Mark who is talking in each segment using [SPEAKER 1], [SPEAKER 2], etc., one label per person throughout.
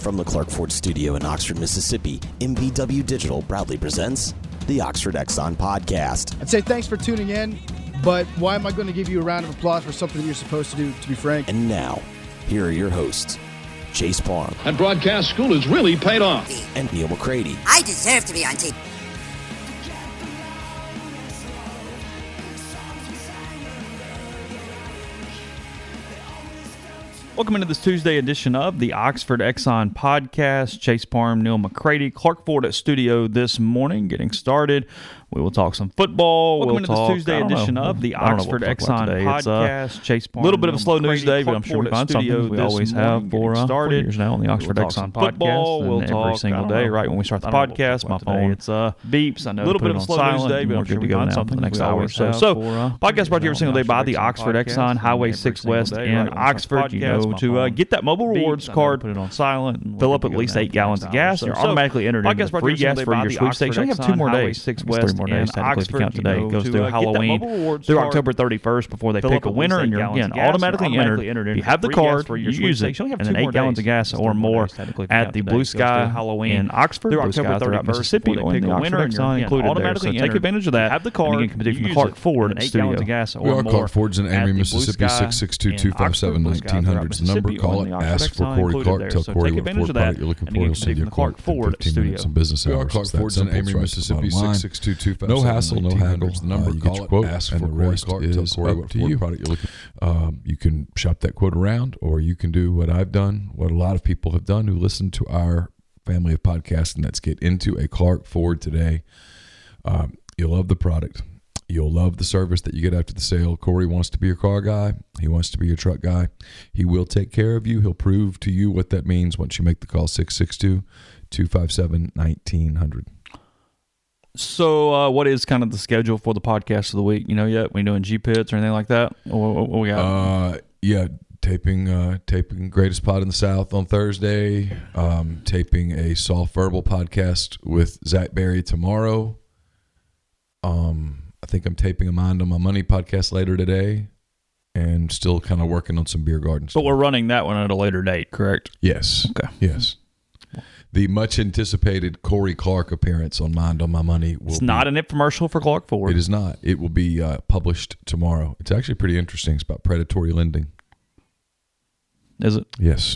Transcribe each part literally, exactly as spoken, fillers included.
[SPEAKER 1] From the Clark Ford Studio in Oxford, Mississippi, M B W Digital proudly presents the Oxford Exxon Podcast.
[SPEAKER 2] I'd say thanks for tuning in, but why am I going to give you a round of applause for something that you're supposed to do, to be frank?
[SPEAKER 1] And now, here are your hosts, Chase Parham.
[SPEAKER 3] And broadcast school has really paid off.
[SPEAKER 1] And Neil McCready.
[SPEAKER 4] I deserve to be on T V.
[SPEAKER 5] Welcome into this Tuesday edition of the Oxford Exxon Podcast. Chase Parham, Neil McCready, Clark Ford at studio this morning, getting started. We will talk some football. Welcome we'll into talk, this Tuesday edition know. of the Oxford Exxon Podcast. Uh, Chase Parham, a little bit of a slow news day, but I'm sure we find something we always have for uh, four years now on the Oxford we'll Exxon Podcast. We'll talk every single day, right when we start the podcast, my phone it's uh, beeps. I know a little bit of a slow news day, but I'm sure we find something the next hour or so. So, podcast brought to you every single day by the Oxford Exxon, Highway six West in Oxford. You know, to uh, get that mobile rewards card, put it on silent, fill up at least eight gallons of gas. You're automatically entered into free gas for your sweepstakes. You only have two more days, six West in Oxford. Today you know, goes through uh, Halloween through October thirty-first before they pick a winner, and you're again automatically, automatically entered. If you have the card, you use it, and then eight gallons of gas or more at the Blue Sky Halloween in Oxford, Blue Sky throughout Mississippi, or in the Oxford Exxon included there. So take advantage of that. Have the card, and again, from the Clark Ford studio.
[SPEAKER 6] We are Clark Ford's in Amory, Mississippi. Six six two, two five seven, nineteen hundred is the number. Call it. Ask for Corey Clark. Tell Corey what Ford product you're looking for. He'll send you a quote in fifteen minutes in business hours. We are Clark Ford's in Amory, Mississippi. Six six two, two five seven, no hassle, no haggle. The number. You get your quote, ask for Corey Clark, tell Corey what Ford product you're looking for. Um, you can shop that quote around, or you can do what I've done, what a lot of people have done who listen to our family of podcasts, and that's get into a Clark Ford today. Um, you'll love the product. You'll love the service that you get after the sale. Corey wants to be your car guy. He wants to be your truck guy. He will take care of you. He'll prove to you what that means once you make the call. Six six two, two five seven, nineteen hundred.
[SPEAKER 5] So, uh, what is kind of the schedule for the podcast of the week? You know, yet we doing G Pits or anything like that? What, what, what we got?
[SPEAKER 6] Uh, yeah, taping, uh, taping Greatest Pod in the South on Thursday. Um, taping a Soft Verbal podcast with Zach Berry tomorrow. Um, I think I'm taping a Mind on My Money podcast later today, and still kind of working on some beer garden stuff.
[SPEAKER 5] But we're running that one at a later date, correct?
[SPEAKER 6] Yes.
[SPEAKER 5] Okay.
[SPEAKER 6] Yes. The much-anticipated Corey Clark appearance on Mind on My Money will
[SPEAKER 5] It's
[SPEAKER 6] be,
[SPEAKER 5] not an infomercial for Clark Ford.
[SPEAKER 6] It is not. It will be uh, published tomorrow. It's actually pretty interesting. It's about predatory lending.
[SPEAKER 5] Is it?
[SPEAKER 6] Yes.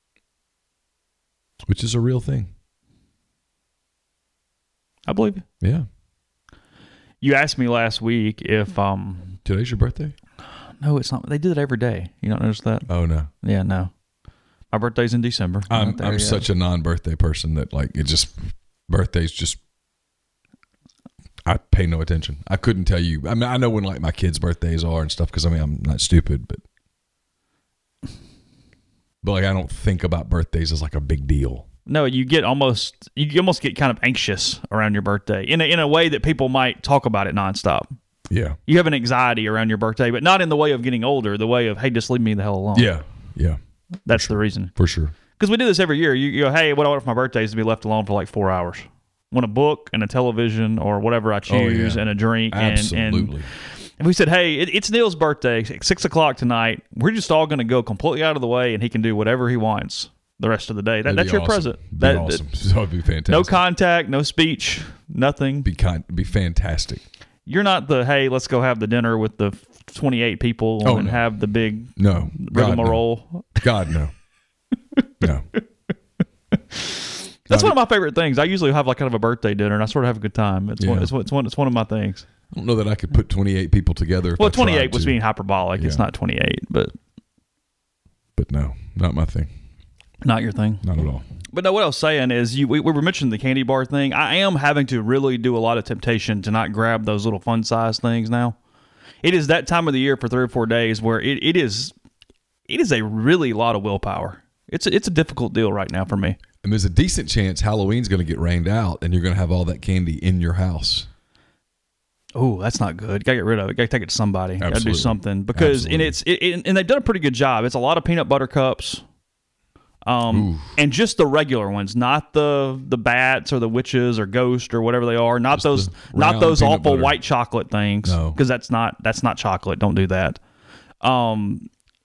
[SPEAKER 6] Which is a real thing.
[SPEAKER 5] I believe you.
[SPEAKER 6] Yeah.
[SPEAKER 5] You asked me last week if... um.
[SPEAKER 6] Today's your birthday?
[SPEAKER 5] No, it's not. They do it every day. You don't notice that?
[SPEAKER 6] Oh, no.
[SPEAKER 5] Yeah, no. My birthday's in December.
[SPEAKER 6] I'm I'm yet. such a non-birthday person that like it just birthdays just I pay no attention. I couldn't tell you. I mean, I know when like my kids' birthdays are and stuff because I mean I'm not stupid, but but like I don't think about birthdays as like a big deal.
[SPEAKER 5] No, you get almost you almost get kind of anxious around your birthday in a, in a way that people might talk about it nonstop.
[SPEAKER 6] Yeah,
[SPEAKER 5] you have an anxiety around your birthday, but not in the way of getting older. The way of hey, just leave me the hell alone.
[SPEAKER 6] Yeah, yeah.
[SPEAKER 5] That's
[SPEAKER 6] sure.
[SPEAKER 5] the reason.
[SPEAKER 6] For sure.
[SPEAKER 5] Because we do this every year. You, you go, hey, what I want for my birthday is to be left alone for like four hours. I want a book and a television or whatever I choose, oh, yeah. and a drink.
[SPEAKER 6] Absolutely.
[SPEAKER 5] And, and we said, hey, it, it's Neil's birthday, six o'clock tonight. We're just all going to go completely out of the way, and he can do whatever he wants the rest of the day. That, that's your
[SPEAKER 6] awesome.
[SPEAKER 5] present.
[SPEAKER 6] Be
[SPEAKER 5] that,
[SPEAKER 6] awesome. That would be fantastic.
[SPEAKER 5] No contact, no speech, nothing.
[SPEAKER 6] Be kind, be fantastic.
[SPEAKER 5] You're not the, hey, let's go have the dinner with the twenty-eight people
[SPEAKER 6] oh,
[SPEAKER 5] and
[SPEAKER 6] no.
[SPEAKER 5] have the big
[SPEAKER 6] no.
[SPEAKER 5] rigmarole.
[SPEAKER 6] No. God, no. No.
[SPEAKER 5] That's one of my favorite things. I usually have like kind of a birthday dinner, and I sort of have a good time. It's yeah. one. It's one. It's one. It's one of my things.
[SPEAKER 6] I don't know that I could put twenty-eight people together. If
[SPEAKER 5] well,
[SPEAKER 6] I
[SPEAKER 5] twenty-eight was
[SPEAKER 6] to.
[SPEAKER 5] being hyperbolic. Yeah. It's not twenty-eight, but
[SPEAKER 6] but no, not my thing.
[SPEAKER 5] Not your thing.
[SPEAKER 6] Not at all.
[SPEAKER 5] But no, what I was saying is, you we, we were mentioning the candy bar thing. I am having to really do a lot of temptation to not grab those little fun size things now. It is that time of the year for three or four days where it, it is it is a really lot of willpower. It's a, it's a difficult deal right now for me.
[SPEAKER 6] And there's a decent chance Halloween's going to get rained out, and you're going to have all that candy in your house.
[SPEAKER 5] Oh, that's not good. Got to get rid of it. Got to take it to somebody. Got to do something because
[SPEAKER 6] Absolutely.
[SPEAKER 5] and it's it, it, and they've done a pretty good job. It's a lot of peanut butter cups. Um, Ooh. And just the regular ones, not the the bats or the witches or ghost or whatever they are. Not just those, not those awful butter. white chocolate things.
[SPEAKER 6] No,
[SPEAKER 5] because that's not that's not chocolate. Don't do that. Um,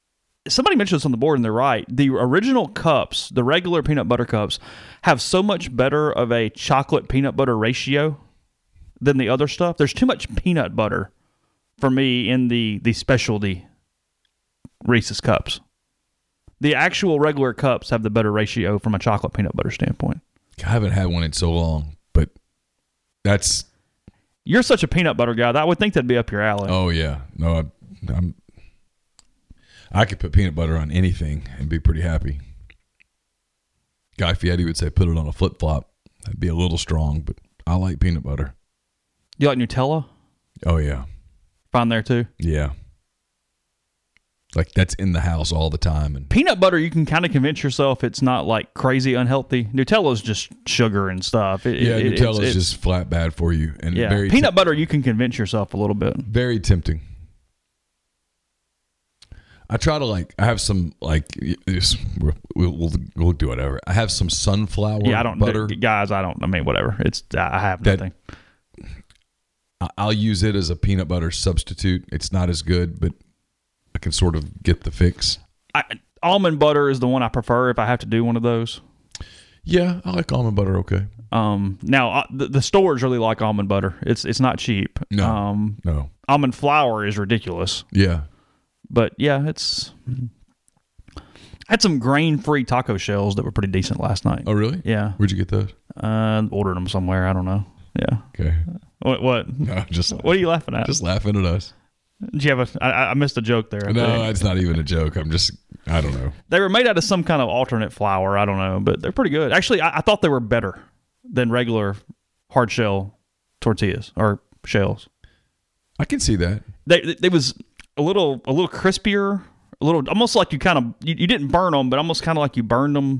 [SPEAKER 5] somebody mentioned this on the board, and they're right. The original cups, the regular peanut butter cups, have so much better of a chocolate peanut butter ratio than the other stuff. There's too much peanut butter for me in the, the specialty Reese's cups. The actual regular cups have the better ratio from a chocolate peanut butter standpoint.
[SPEAKER 6] I haven't had one in so long, but that's...
[SPEAKER 5] You're such a peanut butter guy. I would think that'd be up your alley.
[SPEAKER 6] Oh, yeah. No, I, I'm... I could put peanut butter on anything and be pretty happy. Guy Fieri would say put it on a flip-flop. That'd be a little strong, but I like peanut butter.
[SPEAKER 5] You like Nutella?
[SPEAKER 6] Oh, yeah.
[SPEAKER 5] Fine there, too?
[SPEAKER 6] Yeah. Like, that's in the house all the time. And
[SPEAKER 5] peanut butter, you can kind of convince yourself it's not, like, crazy unhealthy. Nutella's just sugar and stuff. It,
[SPEAKER 6] yeah,
[SPEAKER 5] it,
[SPEAKER 6] Nutella's
[SPEAKER 5] it's,
[SPEAKER 6] just it's, flat bad for you. And
[SPEAKER 5] yeah.
[SPEAKER 6] very
[SPEAKER 5] Peanut
[SPEAKER 6] te-
[SPEAKER 5] butter, you can convince yourself a little bit.
[SPEAKER 6] Very tempting. I try to, like, I have some, like, we'll, we'll, we'll do whatever. I have some sunflower
[SPEAKER 5] yeah, I don't,
[SPEAKER 6] butter.
[SPEAKER 5] Guys, I don't, I mean, whatever. It's, I have nothing.
[SPEAKER 6] That, I'll use it as a peanut butter substitute. It's not as good, but I can sort of get the fix.
[SPEAKER 5] I, almond butter is the one I prefer if I have to do one of those.
[SPEAKER 6] Yeah, I like almond butter, okay.
[SPEAKER 5] Um, now, uh, the, the stores really like almond butter. It's it's not cheap.
[SPEAKER 6] No,
[SPEAKER 5] um,
[SPEAKER 6] no.
[SPEAKER 5] Almond flour is ridiculous.
[SPEAKER 6] Yeah.
[SPEAKER 5] But, yeah, it's... I had some grain-free taco shells that were pretty decent last night.
[SPEAKER 6] Oh, really?
[SPEAKER 5] Yeah.
[SPEAKER 6] Where'd you get those?
[SPEAKER 5] Uh, ordered them somewhere. I don't know. Yeah.
[SPEAKER 6] Okay.
[SPEAKER 5] What? What?
[SPEAKER 6] No, just
[SPEAKER 5] what are you laughing at?
[SPEAKER 6] Just laughing at us.
[SPEAKER 5] Did you have a... I, I missed a joke there. I
[SPEAKER 6] no,
[SPEAKER 5] think.
[SPEAKER 6] It's not even a joke. I'm just... I don't know.
[SPEAKER 5] They were made out of some kind of alternate flour. I don't know, but they're pretty good. Actually, I, I thought they were better than regular hard shell tortillas or shells.
[SPEAKER 6] I can see that.
[SPEAKER 5] They, they was... A little, a little crispier, a little, almost like you kind of, you, you didn't burn them, but almost kind of like you burned them,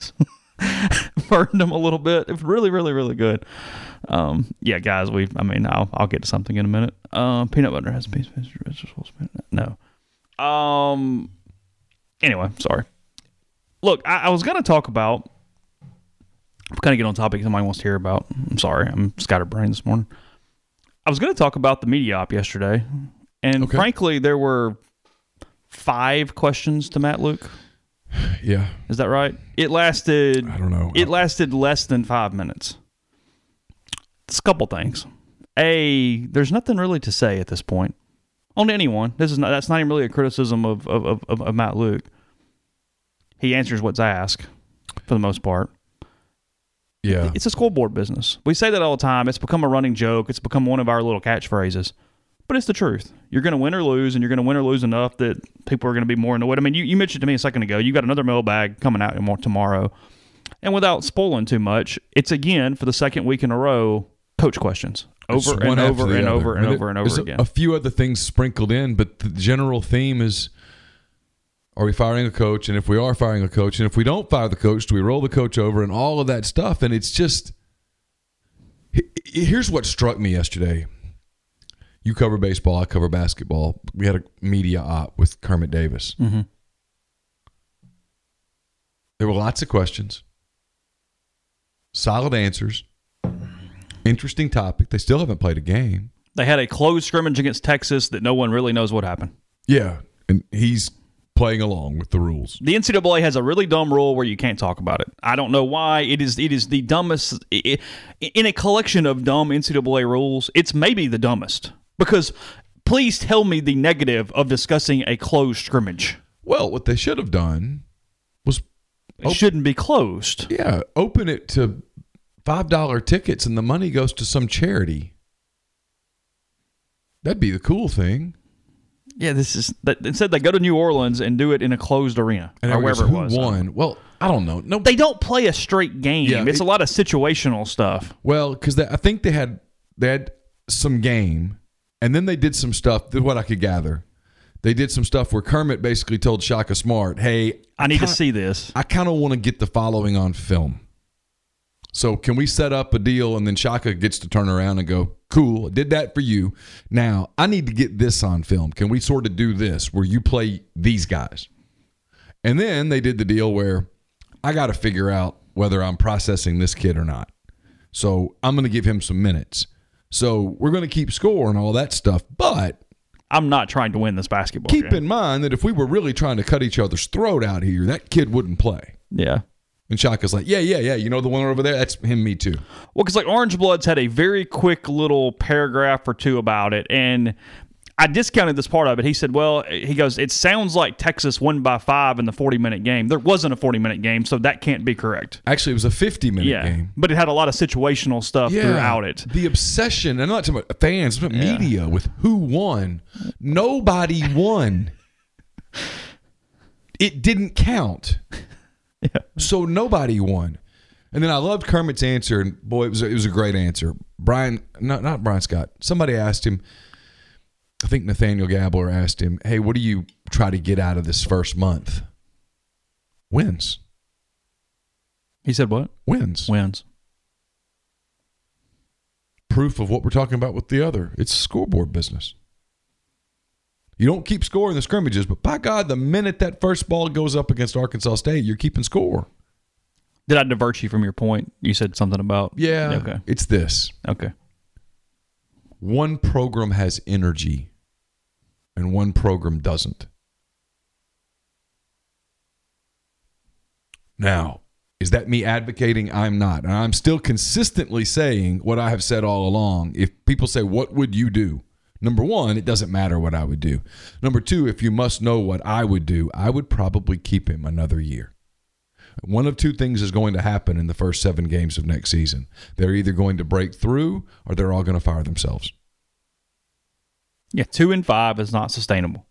[SPEAKER 5] burned them a little bit. It was really, really, really good. Um, yeah, guys, we, I mean, I'll, I'll get to something in a minute. Um, peanut butter has a piece of vegetables. No. Um. Anyway, sorry. Look, I, I was going to talk about. I'm kind of get on topic somebody wants to hear about. I'm sorry, I'm scatterbrained this morning. I was going to talk about the media op yesterday. And okay. Frankly, there were five questions to Matt Luke.
[SPEAKER 6] Yeah.
[SPEAKER 5] Is that right? It lasted...
[SPEAKER 6] I don't know.
[SPEAKER 5] It lasted less than five minutes. It's a couple things. A, there's nothing really to say at this point. On anyone. This is not, that's not even really a criticism of, of, of, of Matt Luke. He answers what's asked, for the most part.
[SPEAKER 6] Yeah.
[SPEAKER 5] It's a scoreboard business. We say that all the time. It's become a running joke. It's become one of our little catchphrases. But it's the truth. You're going to win or lose, and you're going to win or lose enough that people are going to be more annoyed. I mean, you, you mentioned to me a second ago, you got another mailbag coming out more tomorrow. And without spoiling too much, it's again, for the second week in a row, coach questions. Over and over and over and over and over again.
[SPEAKER 6] A few other things sprinkled in, but the general theme is, are we firing a coach? And if we are firing a coach, and if we don't fire the coach, do we roll the coach over and all of that stuff? And it's just, here's what struck me yesterday. You cover baseball, I cover basketball. We had a media op with Kermit Davis.
[SPEAKER 5] Mm-hmm.
[SPEAKER 6] There were lots of questions, solid answers, interesting topic. They still haven't played a game.
[SPEAKER 5] They had a closed scrimmage against Texas that no one really knows what happened.
[SPEAKER 6] Yeah, and he's playing along with the rules.
[SPEAKER 5] The N C double A has a really dumb rule where you can't talk about it. I don't know why. It is it is the dumbest. It, in a collection of dumb N C double A rules, it's maybe the dumbest. Because please tell me the negative of discussing a closed scrimmage.
[SPEAKER 6] Well, what they should have done was...
[SPEAKER 5] It op- shouldn't be closed.
[SPEAKER 6] Yeah, open it to five dollar tickets and the money goes to some charity. That'd be the cool thing.
[SPEAKER 5] Yeah, this is... Instead, they go to New Orleans and do it in a closed arena.
[SPEAKER 6] And
[SPEAKER 5] or wherever
[SPEAKER 6] who
[SPEAKER 5] it was.
[SPEAKER 6] Won? Well, I don't know. No,
[SPEAKER 5] They don't play a straight game. Yeah, it's it, a lot of situational stuff.
[SPEAKER 6] Well, because I think they had they had some game... And then they did some stuff, this is what I could gather. They did some stuff where Kermit basically told Shaka Smart, hey,
[SPEAKER 5] I need
[SPEAKER 6] kinda,
[SPEAKER 5] to see this.
[SPEAKER 6] I kind of want to get the following on film. So can we set up a deal and then Shaka gets to turn around and go, cool, I did that for you. Now, I need to get this on film. Can we sort of do this where you play these guys? And then they did the deal where I got to figure out whether I'm processing this kid or not. So I'm going to give him some minutes. So we're going to keep score and all that stuff, but
[SPEAKER 5] I'm not trying to win this basketball
[SPEAKER 6] Keep
[SPEAKER 5] game.
[SPEAKER 6] Keep in mind that if we were really trying to cut each other's throat out here, that kid wouldn't play.
[SPEAKER 5] Yeah.
[SPEAKER 6] And Shaka's like, yeah, yeah, yeah. You know the one over there? That's him, me too.
[SPEAKER 5] Well, because like Orange Bloods had a very quick little paragraph or two about it, and I discounted this part of it. He said, well, he goes, it sounds like Texas won by five in the forty-minute game. There wasn't a forty-minute game, so that can't be correct.
[SPEAKER 6] Actually, it was a fifty-minute
[SPEAKER 5] yeah,
[SPEAKER 6] game.
[SPEAKER 5] But it had a lot of situational stuff
[SPEAKER 6] yeah,
[SPEAKER 5] throughout it.
[SPEAKER 6] The obsession, and I'm not talking about fans, but yeah. media with who won. Nobody won. It didn't count. Yeah. So nobody won. And then I loved Kermit's answer, and boy, it was a, it was a great answer. Brian, not not Brian Scott. Somebody asked him, I think Nathaniel Gabler asked him, hey, what do you try to get out of this first month? Wins.
[SPEAKER 5] He said what?
[SPEAKER 6] Wins.
[SPEAKER 5] Wins.
[SPEAKER 6] Proof of what we're talking about with the other. It's scoreboard business. You don't keep score in the scrimmages, but by God, the minute that first ball goes up against Arkansas State, you're keeping score.
[SPEAKER 5] Did I divert you from your point? You said something about...
[SPEAKER 6] Yeah,
[SPEAKER 5] okay.
[SPEAKER 6] It's this.
[SPEAKER 5] Okay.
[SPEAKER 6] One program has energy, and one program doesn't. Now, is that me advocating? I'm not. And I'm still consistently saying what I have said all along. If people say, what would you do? Number one, it doesn't matter what I would do. Number two, if you must know what I would do, I would probably keep him another year. One of two things is going to happen in the first seven games of next season. They're either going to break through or they're all going to fire themselves.
[SPEAKER 5] Yeah, two and five is not sustainable.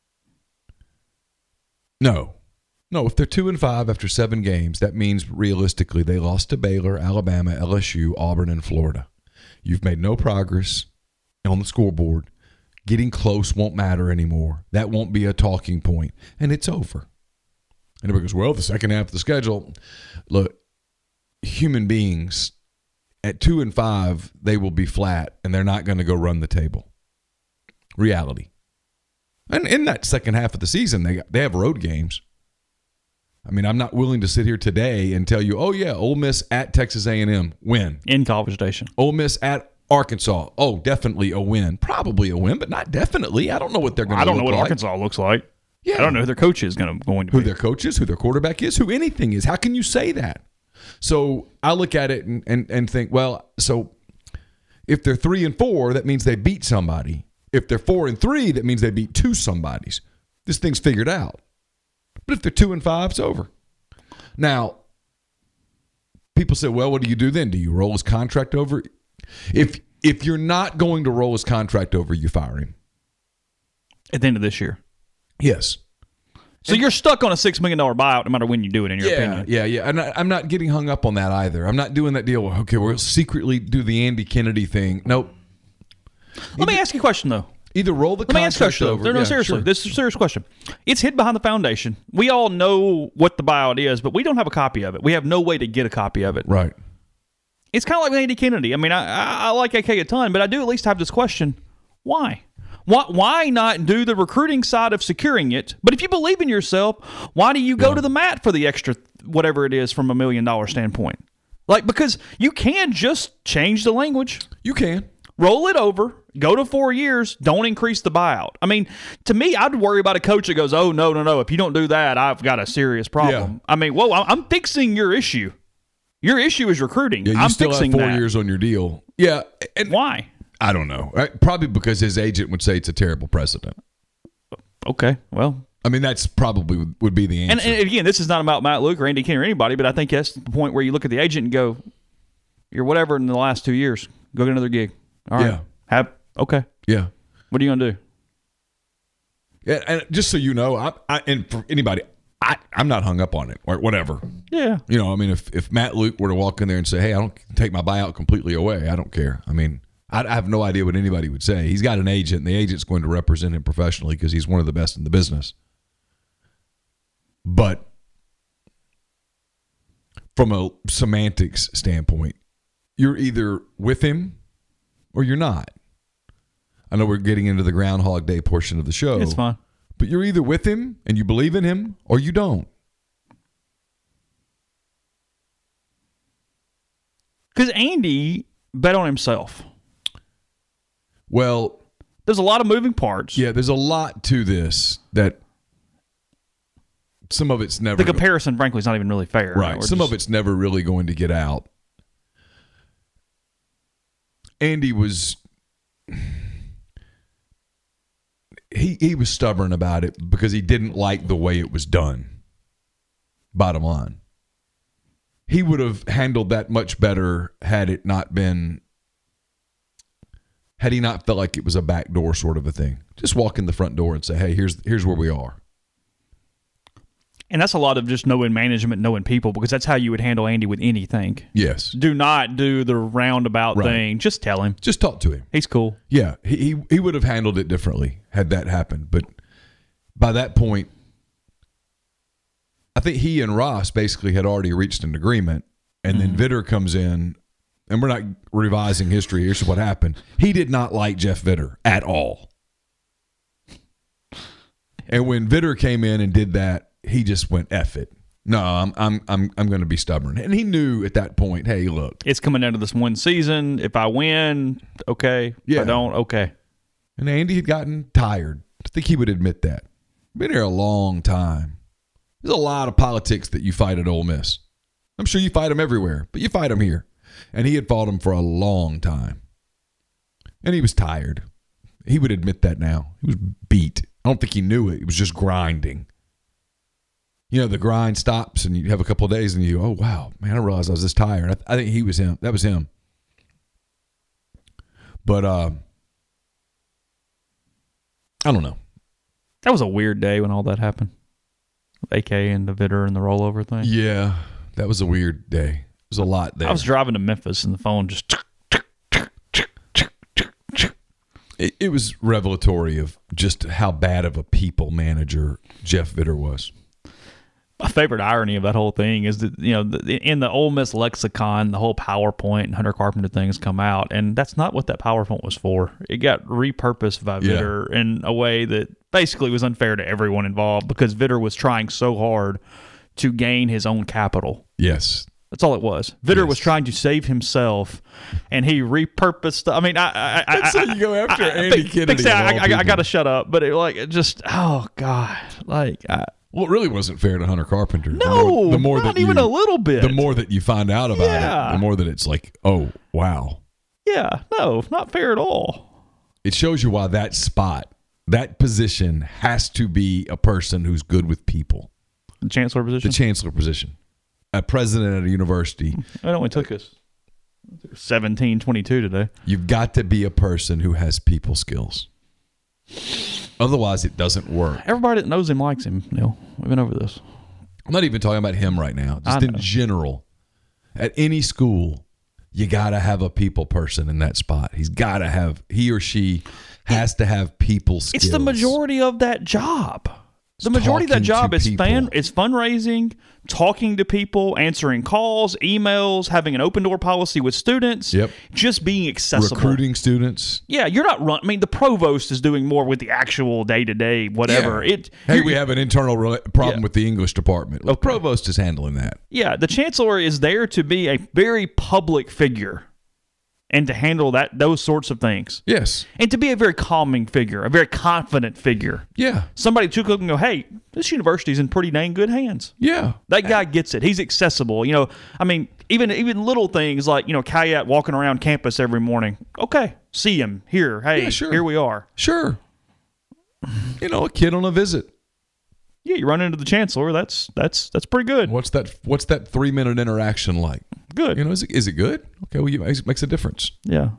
[SPEAKER 6] No. No, if they're two and five after seven games, that means realistically they lost to Baylor, Alabama, L S U, Auburn, and Florida. You've made no progress on the scoreboard. Getting close won't matter anymore. That won't be a talking point, and it's over. And everybody goes, well, the second half of the schedule. Look, human beings at two and five, they will be flat, and they're not going to go run the table. Reality. And in that second half of the season, they they have road games. I mean, I'm not willing to sit here today and tell you, oh, yeah, Ole Miss at Texas A and M, win.
[SPEAKER 5] In College Station.
[SPEAKER 6] Ole Miss at Arkansas, oh, definitely a win. Probably a win, but not definitely. I don't know what they're going to look like.
[SPEAKER 5] I don't know what like. Arkansas looks like. Yeah. I don't know who their coach is going to going to
[SPEAKER 6] who
[SPEAKER 5] be.
[SPEAKER 6] Who their coach is, who their quarterback is, who anything is. How can you say that? So I look at it and, and, and think, well, so if they're three and four, that means they beat somebody. If they're four and three, that means they beat two somebodies. This thing's figured out. But if they're two and five, it's over. Now, people say, well, what do you do then? Do you roll his contract over? If if you're not going to roll his contract over, you fire him.
[SPEAKER 5] At the end of this year.
[SPEAKER 6] Yes.
[SPEAKER 5] So and, you're stuck on a six million dollars buyout no matter when you do it, in your
[SPEAKER 6] yeah,
[SPEAKER 5] opinion.
[SPEAKER 6] Yeah, yeah, I'm not, I'm not getting hung up on that either. I'm not doing that deal. Okay, we'll secretly do the Andy Kennedy thing. Nope.
[SPEAKER 5] Let either, me ask you a question, though.
[SPEAKER 6] Either roll the
[SPEAKER 5] Let me ask you a question,
[SPEAKER 6] over.
[SPEAKER 5] though. No,
[SPEAKER 6] yeah,
[SPEAKER 5] seriously.
[SPEAKER 6] Sure.
[SPEAKER 5] This is a serious question. It's hid behind the foundation. We all know what the buyout is, but we don't have a copy of it. We have no way to get a copy of it.
[SPEAKER 6] Right.
[SPEAKER 5] It's kind of like with Andy Kennedy. I mean, I, I, I like A K a ton, but I do at least have this question. Why? Why, why not do the recruiting side of securing it? But if you believe in yourself, why do you go yeah. to the mat for the extra whatever it is from a million dollar standpoint? Like, because you can just change the language.
[SPEAKER 6] You can.
[SPEAKER 5] Roll it over, go to four years, don't increase the buyout. I mean, to me, I'd worry about a coach that goes, oh, no, no, no, if you don't do that, I've got a serious problem. Yeah. I mean, whoa, I'm fixing your issue. Your issue is recruiting.
[SPEAKER 6] Yeah, you
[SPEAKER 5] I'm
[SPEAKER 6] still
[SPEAKER 5] fixing
[SPEAKER 6] have four
[SPEAKER 5] that.
[SPEAKER 6] years on your deal. Yeah.
[SPEAKER 5] And why?
[SPEAKER 6] I don't know. Probably because his agent would say it's a terrible precedent.
[SPEAKER 5] Okay, well.
[SPEAKER 6] I mean, that's probably would be the answer.
[SPEAKER 5] And, and again, this is not about Matt Luke or Andy Kennedy or anybody, but I think that's the point where you look at the agent and go, you're whatever in the last two years. Go get another gig. All right.
[SPEAKER 6] Yeah.
[SPEAKER 5] Have, okay.
[SPEAKER 6] Yeah.
[SPEAKER 5] What are you going to do?
[SPEAKER 6] Yeah, and just so you know, I, I and for anybody, I, I'm not hung up on it or whatever.
[SPEAKER 5] Yeah.
[SPEAKER 6] You know, I mean, if, if Matt Luke were to walk in there and say, hey, I don't take my buyout completely away, I don't care. I mean, I, I have no idea what anybody would say. He's got an agent, and the agent's going to represent him professionally because he's one of the best in the business. But from a semantics standpoint, you're either with him or you're not. I know we're getting into the Groundhog Day portion of the show.
[SPEAKER 5] It's fine.
[SPEAKER 6] But you're either with him and you believe in him or you don't.
[SPEAKER 5] Because Andy bet on himself.
[SPEAKER 6] Well,
[SPEAKER 5] There's a lot of moving parts.
[SPEAKER 6] Yeah, there's a lot to this that some of it's never...
[SPEAKER 5] The comparison, frankly, is not even really fair.
[SPEAKER 6] Right. Some just, of it's never really going to get out. Andy was... He, he was stubborn about it because he didn't like the way it was done. Bottom line. He would have handled that much better had it not been... Had he not felt like it was a backdoor sort of a thing. Just walk in the front door and say, hey, here's here's where we are.
[SPEAKER 5] And that's a lot of just knowing management, knowing people, because that's how you would handle Andy with anything.
[SPEAKER 6] Yes.
[SPEAKER 5] Do not do the roundabout right. thing. Just tell him.
[SPEAKER 6] Just talk to him.
[SPEAKER 5] He's cool.
[SPEAKER 6] Yeah. He, he he would have handled it differently had that happened. But by that point, I think he and Ross basically had already reached an agreement. And mm-hmm. then Vitter comes in. And we're not revising history. Here's what happened. He did not like Jeff Vitter at all. And when Vitter came in and did that, he just went, F it. No, I'm I'm I'm I'm going to be stubborn. And he knew at that point, hey, look.
[SPEAKER 5] It's coming down to this one season. If I win, okay.
[SPEAKER 6] Yeah.
[SPEAKER 5] If I don't, okay.
[SPEAKER 6] And Andy had gotten tired. I think he would admit that. Been here a long time. There's a lot of politics that you fight at Ole Miss. I'm sure you fight them everywhere, but you fight them here. And he had fought him for a long time. And he was tired. He would admit that now. He was beat. I don't think he knew it. It was just grinding. You know, the grind stops and you have a couple of days and you go, oh, wow, man, I realized I was this tired. I, th- I think he was him. That was him. But uh, I don't know.
[SPEAKER 5] That was a weird day when all that happened. A K and the Vitter and the rollover thing.
[SPEAKER 6] Yeah, that was a weird day. There's a lot there.
[SPEAKER 5] I was driving to Memphis and the phone just...
[SPEAKER 6] It, it was revelatory of just how bad of a people manager Jeff Vitter was.
[SPEAKER 5] My favorite irony of that whole thing is that, you know, the, in the Ole Miss lexicon, the whole PowerPoint and Hunter Carpenter things come out, and that's not what that PowerPoint was for. It got repurposed by Vitter yeah. in a way that basically was unfair to everyone involved because Vitter was trying so hard to gain his own capital.
[SPEAKER 6] Yes.
[SPEAKER 5] That's all it was. Vitter yes. was trying to save himself, and he repurposed. I mean, I, I, I
[SPEAKER 6] that's
[SPEAKER 5] I,
[SPEAKER 6] how you go after
[SPEAKER 5] I,
[SPEAKER 6] Andy
[SPEAKER 5] I,
[SPEAKER 6] Kennedy.
[SPEAKER 5] I, I, I got to shut up, but it like it just, oh god, like. I,
[SPEAKER 6] well, it really wasn't fair to Hunter Carpenter.
[SPEAKER 5] No,
[SPEAKER 6] the more, the more
[SPEAKER 5] not
[SPEAKER 6] that
[SPEAKER 5] even
[SPEAKER 6] you,
[SPEAKER 5] a little bit.
[SPEAKER 6] The more that you find out about
[SPEAKER 5] yeah.
[SPEAKER 6] it, the more that it's like, oh wow.
[SPEAKER 5] Yeah, no, not fair at all.
[SPEAKER 6] It shows you why that spot, that position, has to be a person who's good with people.
[SPEAKER 5] The chancellor position.
[SPEAKER 6] The chancellor position. A president at a university.
[SPEAKER 5] It only took us seventeen twenty-two today.
[SPEAKER 6] You've got to be a person who has people skills. Otherwise, it doesn't work.
[SPEAKER 5] Everybody that knows him likes him, Neil. We've been over this.
[SPEAKER 6] I'm not even talking about him right now. Just in general. At any school, you got to have a people person in that spot. He's got to have, he or she has to have people skills.
[SPEAKER 5] It's the majority of that job. The majority of that job is fan, is fundraising, talking to people, answering calls, emails, having an open door policy with students.
[SPEAKER 6] Yep.
[SPEAKER 5] Just being accessible.
[SPEAKER 6] Recruiting students.
[SPEAKER 5] Yeah, you're not run. I mean, the provost is doing more with the actual day to day whatever.
[SPEAKER 6] Yeah.
[SPEAKER 5] It.
[SPEAKER 6] Hey, we have an internal re- problem
[SPEAKER 5] yeah.
[SPEAKER 6] with the English department. Well,
[SPEAKER 5] okay.
[SPEAKER 6] The provost is handling that.
[SPEAKER 5] Yeah, the chancellor is there to be a very public figure. And to handle that those sorts of things.
[SPEAKER 6] Yes.
[SPEAKER 5] And to be a very calming figure, a very confident figure.
[SPEAKER 6] Yeah.
[SPEAKER 5] Somebody to look and go, hey, this university's in pretty dang good hands.
[SPEAKER 6] Yeah.
[SPEAKER 5] That guy gets it. He's accessible. You know, I mean, even even little things like, you know, Kayat walking around campus every morning. Okay, see him here. Hey,
[SPEAKER 6] yeah, sure.
[SPEAKER 5] Here we are.
[SPEAKER 6] Sure. You know, a kid on a visit.
[SPEAKER 5] Yeah, you run into the chancellor. That's that's that's pretty good.
[SPEAKER 6] What's that? What's that three minute interaction like?
[SPEAKER 5] Good.
[SPEAKER 6] You know, is it is it good? Okay, well, you, it makes a difference.
[SPEAKER 5] Yeah.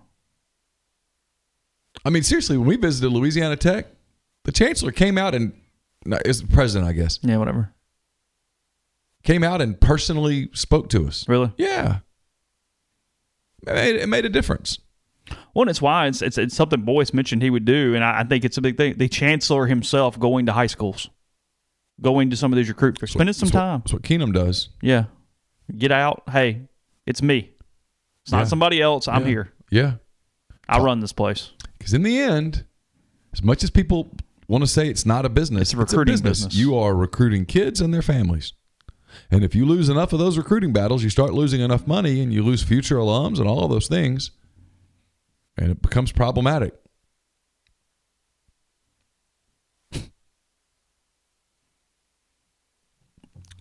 [SPEAKER 6] I mean, seriously, when we visited Louisiana Tech, the chancellor came out and no, is the president, I guess.
[SPEAKER 5] Yeah, whatever.
[SPEAKER 6] Came out and personally spoke to us.
[SPEAKER 5] Really?
[SPEAKER 6] Yeah. It made, it made a difference.
[SPEAKER 5] Well, and it's why it's, it's it's something Boyce mentioned he would do, and I, I think it's a big thing. The chancellor himself going to high schools. Going to some of these recruit fairs, spending some
[SPEAKER 6] that's
[SPEAKER 5] time.
[SPEAKER 6] What, that's what Keenum does.
[SPEAKER 5] Yeah. Get out. Hey, it's me. It's not yeah. somebody else. I'm
[SPEAKER 6] yeah.
[SPEAKER 5] here.
[SPEAKER 6] Yeah.
[SPEAKER 5] I run this place.
[SPEAKER 6] Because in the end, as much as people want to say it's not a business,
[SPEAKER 5] it's a recruiting
[SPEAKER 6] it's a business.
[SPEAKER 5] business.
[SPEAKER 6] You are recruiting kids and their families. And if you lose enough of those recruiting battles, you start losing enough money and you lose future alums and all of those things, and it becomes problematic.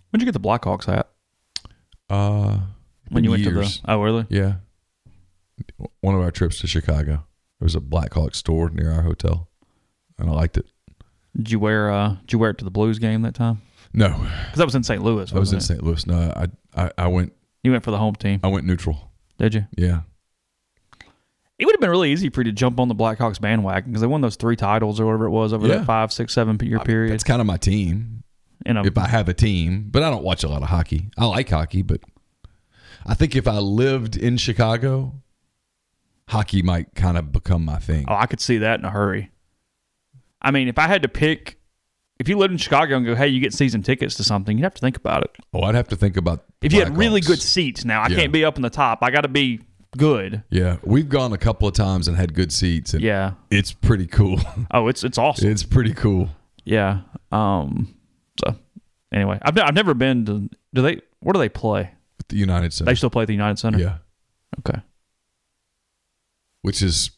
[SPEAKER 5] When'd you get the Blackhawks hat?
[SPEAKER 6] Uh,
[SPEAKER 5] when you
[SPEAKER 6] years.
[SPEAKER 5] went to the oh really?
[SPEAKER 6] Yeah. One of our trips to Chicago, there was a Blackhawks store near our hotel, and I liked it.
[SPEAKER 5] Did you wear uh did you wear it to the Blues game that time?
[SPEAKER 6] No,
[SPEAKER 5] because that was in Saint Louis.
[SPEAKER 6] I was in
[SPEAKER 5] it?
[SPEAKER 6] Saint Louis. No, I, I I went.
[SPEAKER 5] You went for the home team.
[SPEAKER 6] I went neutral.
[SPEAKER 5] Did you?
[SPEAKER 6] Yeah.
[SPEAKER 5] It would have been really easy for you to jump on the Blackhawks bandwagon because they won those three titles or whatever it was over
[SPEAKER 6] yeah.
[SPEAKER 5] that five, six, seven year
[SPEAKER 6] I
[SPEAKER 5] period.
[SPEAKER 6] Mean, that's kind of my team.
[SPEAKER 5] You know,
[SPEAKER 6] if I have a team, but I don't watch a lot of hockey. I like hockey, but I think if I lived in Chicago, hockey might kind of become my thing.
[SPEAKER 5] Oh, I could see that in a hurry. I mean, if I had to pick, if you lived in Chicago and go, hey, you get season tickets to something, you'd have to think about it.
[SPEAKER 6] Oh, I'd have to think about
[SPEAKER 5] if you had really good seats. Now, I yeah. can't be up in the top. I got to be good.
[SPEAKER 6] Yeah, we've gone a couple of times and had good seats. And
[SPEAKER 5] yeah,
[SPEAKER 6] it's pretty cool.
[SPEAKER 5] Oh, it's it's awesome.
[SPEAKER 6] It's pretty cool.
[SPEAKER 5] Yeah. Um. So anyway, I've I've never been to. Do they? Where do they play?
[SPEAKER 6] At the United Center.
[SPEAKER 5] They still play at the United Center.
[SPEAKER 6] Yeah.
[SPEAKER 5] Okay.
[SPEAKER 6] Which is,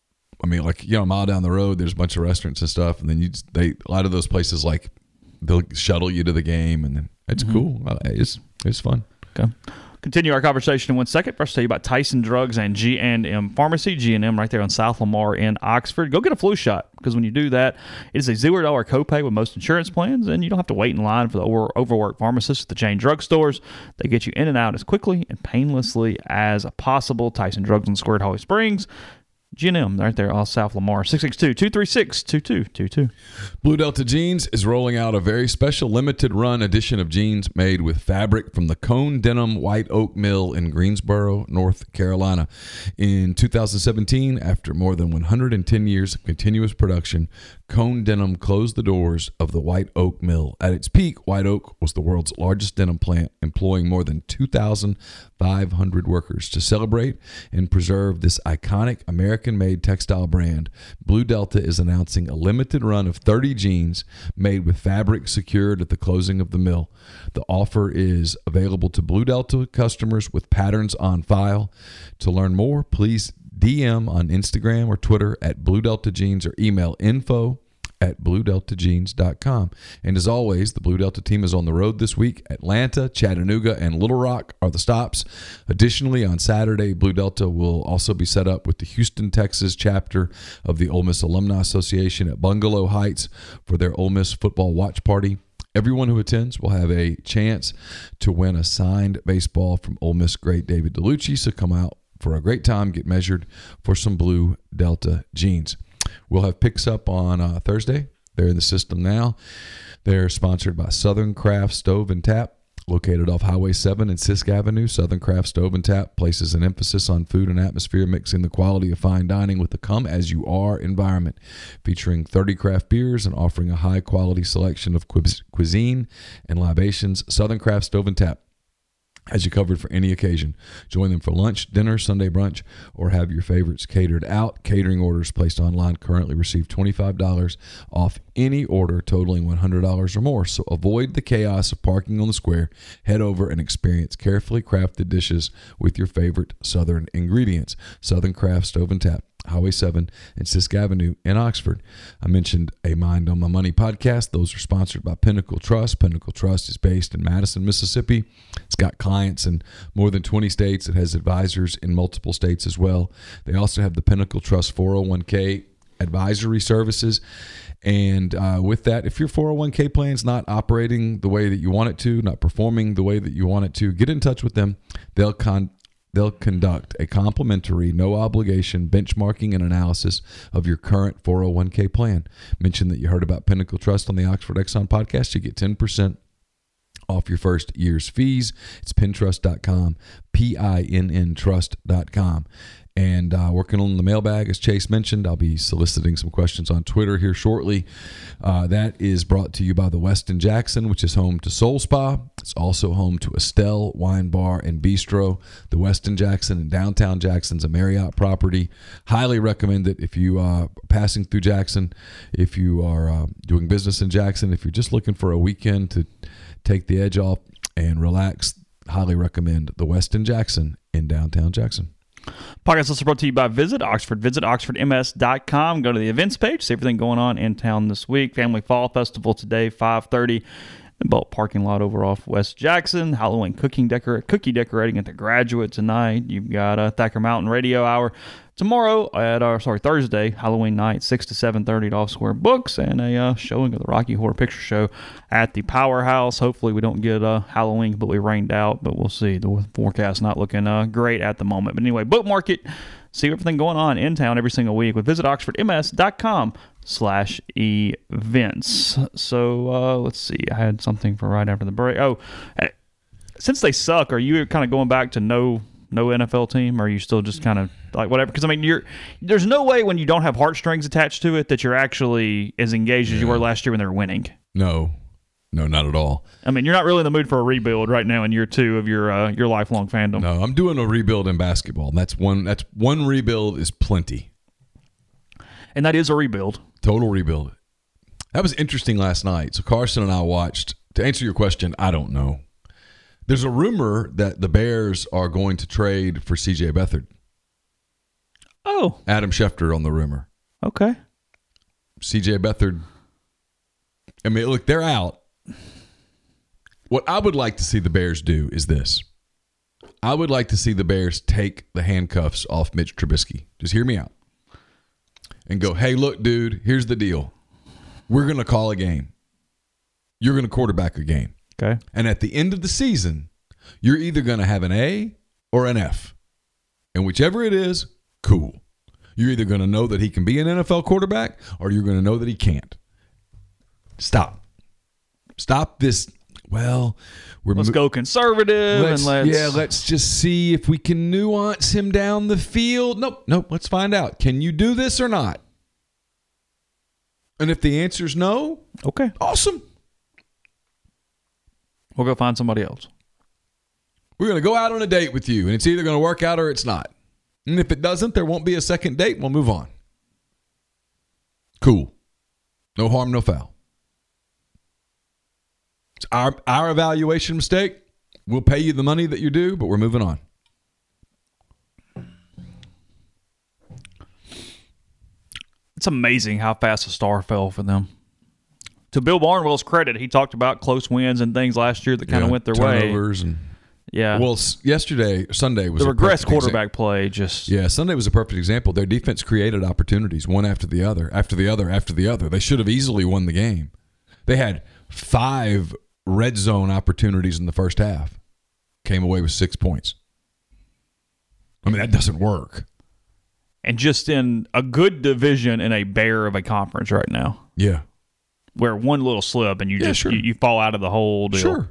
[SPEAKER 6] I mean, like, you know, a mile down the road, there's a bunch of restaurants and stuff, and then you just, they a lot of those places, like, they'll shuttle you to the game, and then it's mm-hmm. cool. It's it's fun.
[SPEAKER 5] Okay. Continue our conversation in one second. First, tell you about Tyson Drugs and G and M Pharmacy. G and M right there on South Lamar in Oxford. Go get a flu shot because when you do that, it is a zero dollar copay with most insurance plans, and you don't have to wait in line for the over- overworked pharmacists at the chain drugstores. They get you in and out as quickly and painlessly as possible. Tyson Drugs in Squirt Holly Springs. G and M right there on South Lamar. six six two, two three six, two two two two.
[SPEAKER 6] Blue Delta Jeans is rolling out a very special limited run edition of jeans made with fabric from the Cone Denim White Oak Mill in Greensboro, North Carolina. In two thousand seventeen, after more than one hundred ten years of continuous production, Cone Denim closed the doors of the White Oak Mill. At its peak, White Oak was the world's largest denim plant, employing more than two thousand five hundred workers. To celebrate and preserve this iconic American-made textile brand, Blue Delta is announcing a limited run of thirty jeans made with fabric secured at the closing of the mill. The offer is available to Blue Delta customers with patterns on file. To learn more, please D M on Instagram or Twitter at Blue Delta Jeans or email info at blue delta jeans dot com. And as always, the Blue Delta team is on the road this week. Atlanta, Chattanooga, and Little Rock are the stops. Additionally, on Saturday, Blue Delta will also be set up with the Houston, Texas chapter of the Ole Miss Alumni Association at Bungalow Heights for their Ole Miss football watch party. Everyone who attends will have a chance to win a signed baseball from Ole Miss great David DeLucci, so come out for a great time, get measured for some Blue Delta jeans. We'll have picks up on uh, Thursday. They're in the system now. They're sponsored by Southern Craft Stove and Tap, located off Highway seven and Sisk Avenue. Southern Craft Stove and Tap places an emphasis on food and atmosphere, mixing the quality of fine dining with the come-as-you-are environment, featuring thirty craft beers and offering a high-quality selection of cuisine and libations. Southern Craft Stove and Tap has you covered for any occasion. Join them for lunch, dinner, Sunday brunch, or have your favorites catered out. Catering orders placed online currently receive twenty-five dollars off any order totaling one hundred dollars or more. So avoid the chaos of parking on the square. Head over and experience carefully crafted dishes with your favorite Southern ingredients. Southern Craft Stove and Tap, Highway seven and Sisk Avenue in Oxford. I mentioned a Mind on My Money podcast. Those are sponsored by Pinnacle Trust. Pinnacle Trust is based in Madison, Mississippi. It's got clients in more than twenty states. It has advisors in multiple states as well. They also have the Pinnacle Trust four oh one k advisory services. And uh, with that, if your four oh one k plan is not operating the way that you want it to, not performing the way that you want it to, get in touch with them. They'll con They'll conduct a complimentary, no-obligation benchmarking and analysis of your current four oh one k plan. Mention that you heard about Pinnacle Trust on the Oxford Exxon podcast. You get ten percent off your first year's fees. It's pintrust dot com, P I N N trust dot com. And uh, working on the mailbag, as Chase mentioned, I'll be soliciting some questions on Twitter here shortly. Uh, that is brought to you by the Westin Jackson, which is home to Soul Spa. It's also home to Estelle Wine Bar and Bistro. The Westin Jackson in downtown Jackson's a Marriott property. Highly recommend it if you are passing through Jackson, if you are uh, doing business in Jackson, if you're just looking for a weekend to take the edge off and relax. Highly recommend the Westin Jackson in downtown Jackson.
[SPEAKER 5] Podcast also brought to you by Visit Oxford. Visit oxford m s dot com. Go to the events page. See everything going on in town this week. Family Fall Festival today, five thirty. Bought parking lot over off West Jackson. Halloween cooking decor- cookie decorating at the Graduate tonight. You've got a Thacker Mountain Radio Hour tomorrow at our sorry Thursday Halloween night, six to seven thirty at Off Square Books, and a uh, showing of the Rocky Horror Picture Show at the Powerhouse. Hopefully we don't get uh, Halloween completely rained out, but we'll see. The forecast not looking uh, great at the moment. But anyway, bookmark it. See everything going on in town every single week with visit oxford m s dot com slash events. So uh, let's see. I had something for right after the break. Oh, since they suck, are you kind of going back to no no N F L team, or are you still just kind of like whatever? Because I mean, you're there's no way when you don't have heartstrings attached to it that you're actually as engaged yeah. as you were last year when they were winning.
[SPEAKER 6] No, no, not at all.
[SPEAKER 5] I mean, you're not really in the mood for a rebuild right now in year two of your uh, your lifelong fandom.
[SPEAKER 6] No, I'm doing a rebuild in basketball. And that's one. That's one rebuild is plenty.
[SPEAKER 5] And that is a rebuild.
[SPEAKER 6] Total rebuild. That was interesting last night. So Carson and I watched. To answer your question, I don't know. There's a rumor that the Bears are going to trade for C J Beathard.
[SPEAKER 5] Oh.
[SPEAKER 6] Adam Schefter on the rumor.
[SPEAKER 5] Okay.
[SPEAKER 6] C J Beathard. I mean, look, they're out. What I would like to see the Bears do is this. I would like to see the Bears take the handcuffs off Mitch Trubisky. Just hear me out. And go, hey, look, dude, here's the deal. We're going to call a game. You're going to quarterback a game.
[SPEAKER 5] Okay.
[SPEAKER 6] And at the end of the season, you're either going to have an A or an F. And whichever it is, cool. You're either going to know that he can be an N F L quarterback or you're going to know that he can't. Stop. Stop this. Well, we're
[SPEAKER 5] let's mo- go conservative
[SPEAKER 6] let's,
[SPEAKER 5] and let's
[SPEAKER 6] yeah, let's just see if we can nuance him down the field. Nope, nope. Let's find out. Can you do this or not? And if the answer is no,
[SPEAKER 5] okay,
[SPEAKER 6] awesome.
[SPEAKER 5] We'll go find somebody else.
[SPEAKER 6] We're going to go out on a date with you, and it's either going to work out or it's not. And if it doesn't, there won't be a second date. We'll move on. Cool. No harm, no foul. It's our, our evaluation mistake. We'll pay you the money that you do, but we're moving on.
[SPEAKER 5] It's amazing how fast the star fell for them. To Bill Barnwell's credit, he talked about close wins and things last year that kind of
[SPEAKER 6] yeah,
[SPEAKER 5] went their
[SPEAKER 6] turnovers
[SPEAKER 5] way.
[SPEAKER 6] Turnovers and
[SPEAKER 5] yeah.
[SPEAKER 6] Well, yesterday, Sunday was
[SPEAKER 5] the
[SPEAKER 6] a
[SPEAKER 5] regress quarterback
[SPEAKER 6] example.
[SPEAKER 5] play. Just
[SPEAKER 6] yeah, Sunday was a perfect example. Their defense created opportunities one after the other, after the other, after the other. They should have easily won the game. They had five red zone opportunities in the first half. Came away with six points. I mean, that doesn't work.
[SPEAKER 5] And just in a good division in a bear of a conference right now.
[SPEAKER 6] Yeah.
[SPEAKER 5] Where one little slip and you
[SPEAKER 6] yeah,
[SPEAKER 5] just
[SPEAKER 6] sure.
[SPEAKER 5] you, you fall out of the whole deal.
[SPEAKER 6] Sure.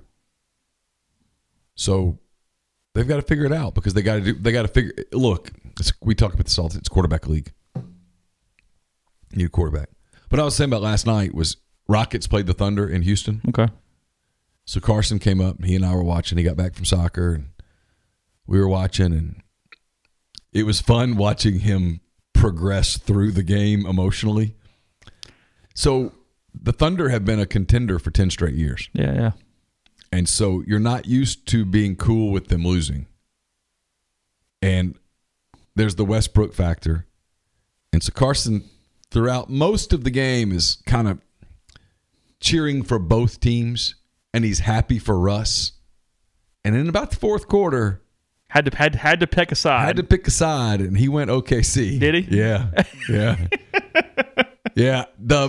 [SPEAKER 6] So they've got to figure it out because they got to do. They got to figure. Look, it's, we talk about this all. It's quarterback league. You need a quarterback. But I was saying about last night was Rockets played the Thunder in Houston.
[SPEAKER 5] Okay.
[SPEAKER 6] So Carson came up. He and I were watching. He got back from soccer, and we were watching, and it was fun watching him progress through the game emotionally. So the Thunder have been a contender for ten straight years.
[SPEAKER 5] Yeah, yeah.
[SPEAKER 6] And so you're not used to being cool with them losing. And there's the Westbrook factor. And so Carson, throughout most of the game, is kind of cheering for both teams, and he's happy for Russ. And in about the fourth quarter,
[SPEAKER 5] had to had had to pick a side.
[SPEAKER 6] Had to pick a side, and he went O K C.
[SPEAKER 5] Did he?
[SPEAKER 6] Yeah, yeah, yeah. The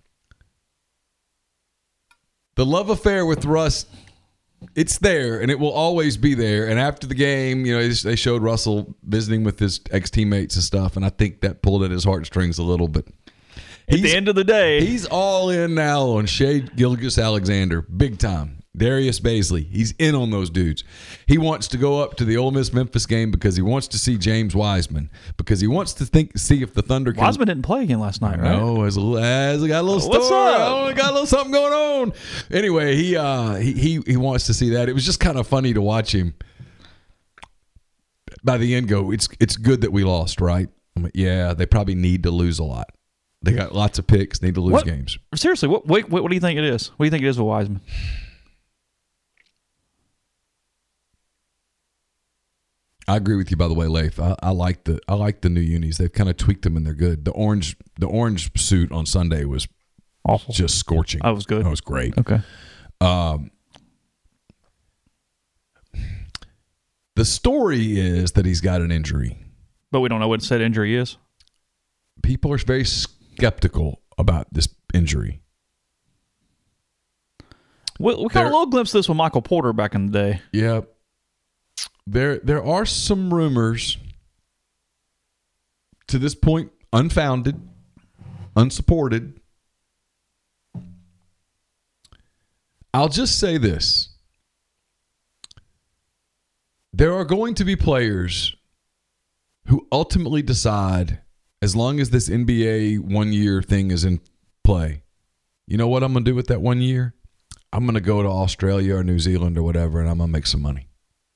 [SPEAKER 6] the love affair with Russ, it's there, and it will always be there. And after the game, you know, they showed Russell visiting with his ex-teammates and stuff, and I think that pulled at his heartstrings a little bit.
[SPEAKER 5] At the end of the day,
[SPEAKER 6] he's all in now on Shai Gilgeous-Alexander, big time. Darius Baisley, he's in on those dudes. He wants to go up to the Ole Miss-Memphis game because he wants to see James Wiseman, because he wants to think see if the Thunder can.
[SPEAKER 5] Wiseman didn't play again last night, right?
[SPEAKER 6] No, as a little, as I got a little story.
[SPEAKER 5] What's up?
[SPEAKER 6] Oh, I got a little something going on. Anyway, he uh, he he he wants to see that. It was just kind of funny to watch him. By the end, go. It's it's good that we lost, right? I'm like, yeah, they probably need to lose a lot. They got lots of picks. Need to lose
[SPEAKER 5] what,
[SPEAKER 6] games.
[SPEAKER 5] Seriously, what, what what do you think it is? What do you think it is with Wiseman?
[SPEAKER 6] I agree with you. By the way, Leif, I, I like the I like the new unis. They've kind of tweaked them and they're good. The orange the orange suit on Sunday was
[SPEAKER 5] awful,
[SPEAKER 6] just scorching.
[SPEAKER 5] That was good.
[SPEAKER 6] That was great.
[SPEAKER 5] Okay.
[SPEAKER 6] Um, the story is that he's got an injury.
[SPEAKER 5] But we don't know what said injury is.
[SPEAKER 6] People are very skeptical about this injury.
[SPEAKER 5] We, we got a little glimpse of this with Michael Porter back in the day.
[SPEAKER 6] Yeah. There, there are some rumors, to this point, unfounded, unsupported. I'll just say this. There are going to be players who ultimately decide, as long as this N B A one-year thing is in play, you know what I'm going to do with that one year? I'm going to go to Australia or New Zealand or whatever, and I'm going to make some money.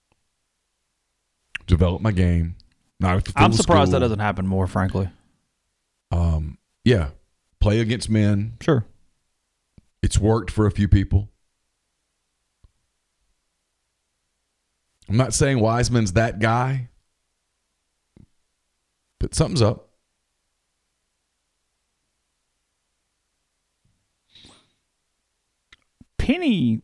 [SPEAKER 6] Develop my game. Not
[SPEAKER 5] I'm surprised school. That doesn't happen more, frankly.
[SPEAKER 6] Um, yeah. Play against men.
[SPEAKER 5] Sure.
[SPEAKER 6] It's worked for a few people. I'm not saying Wiseman's that guy, but something's up.
[SPEAKER 5] Penny,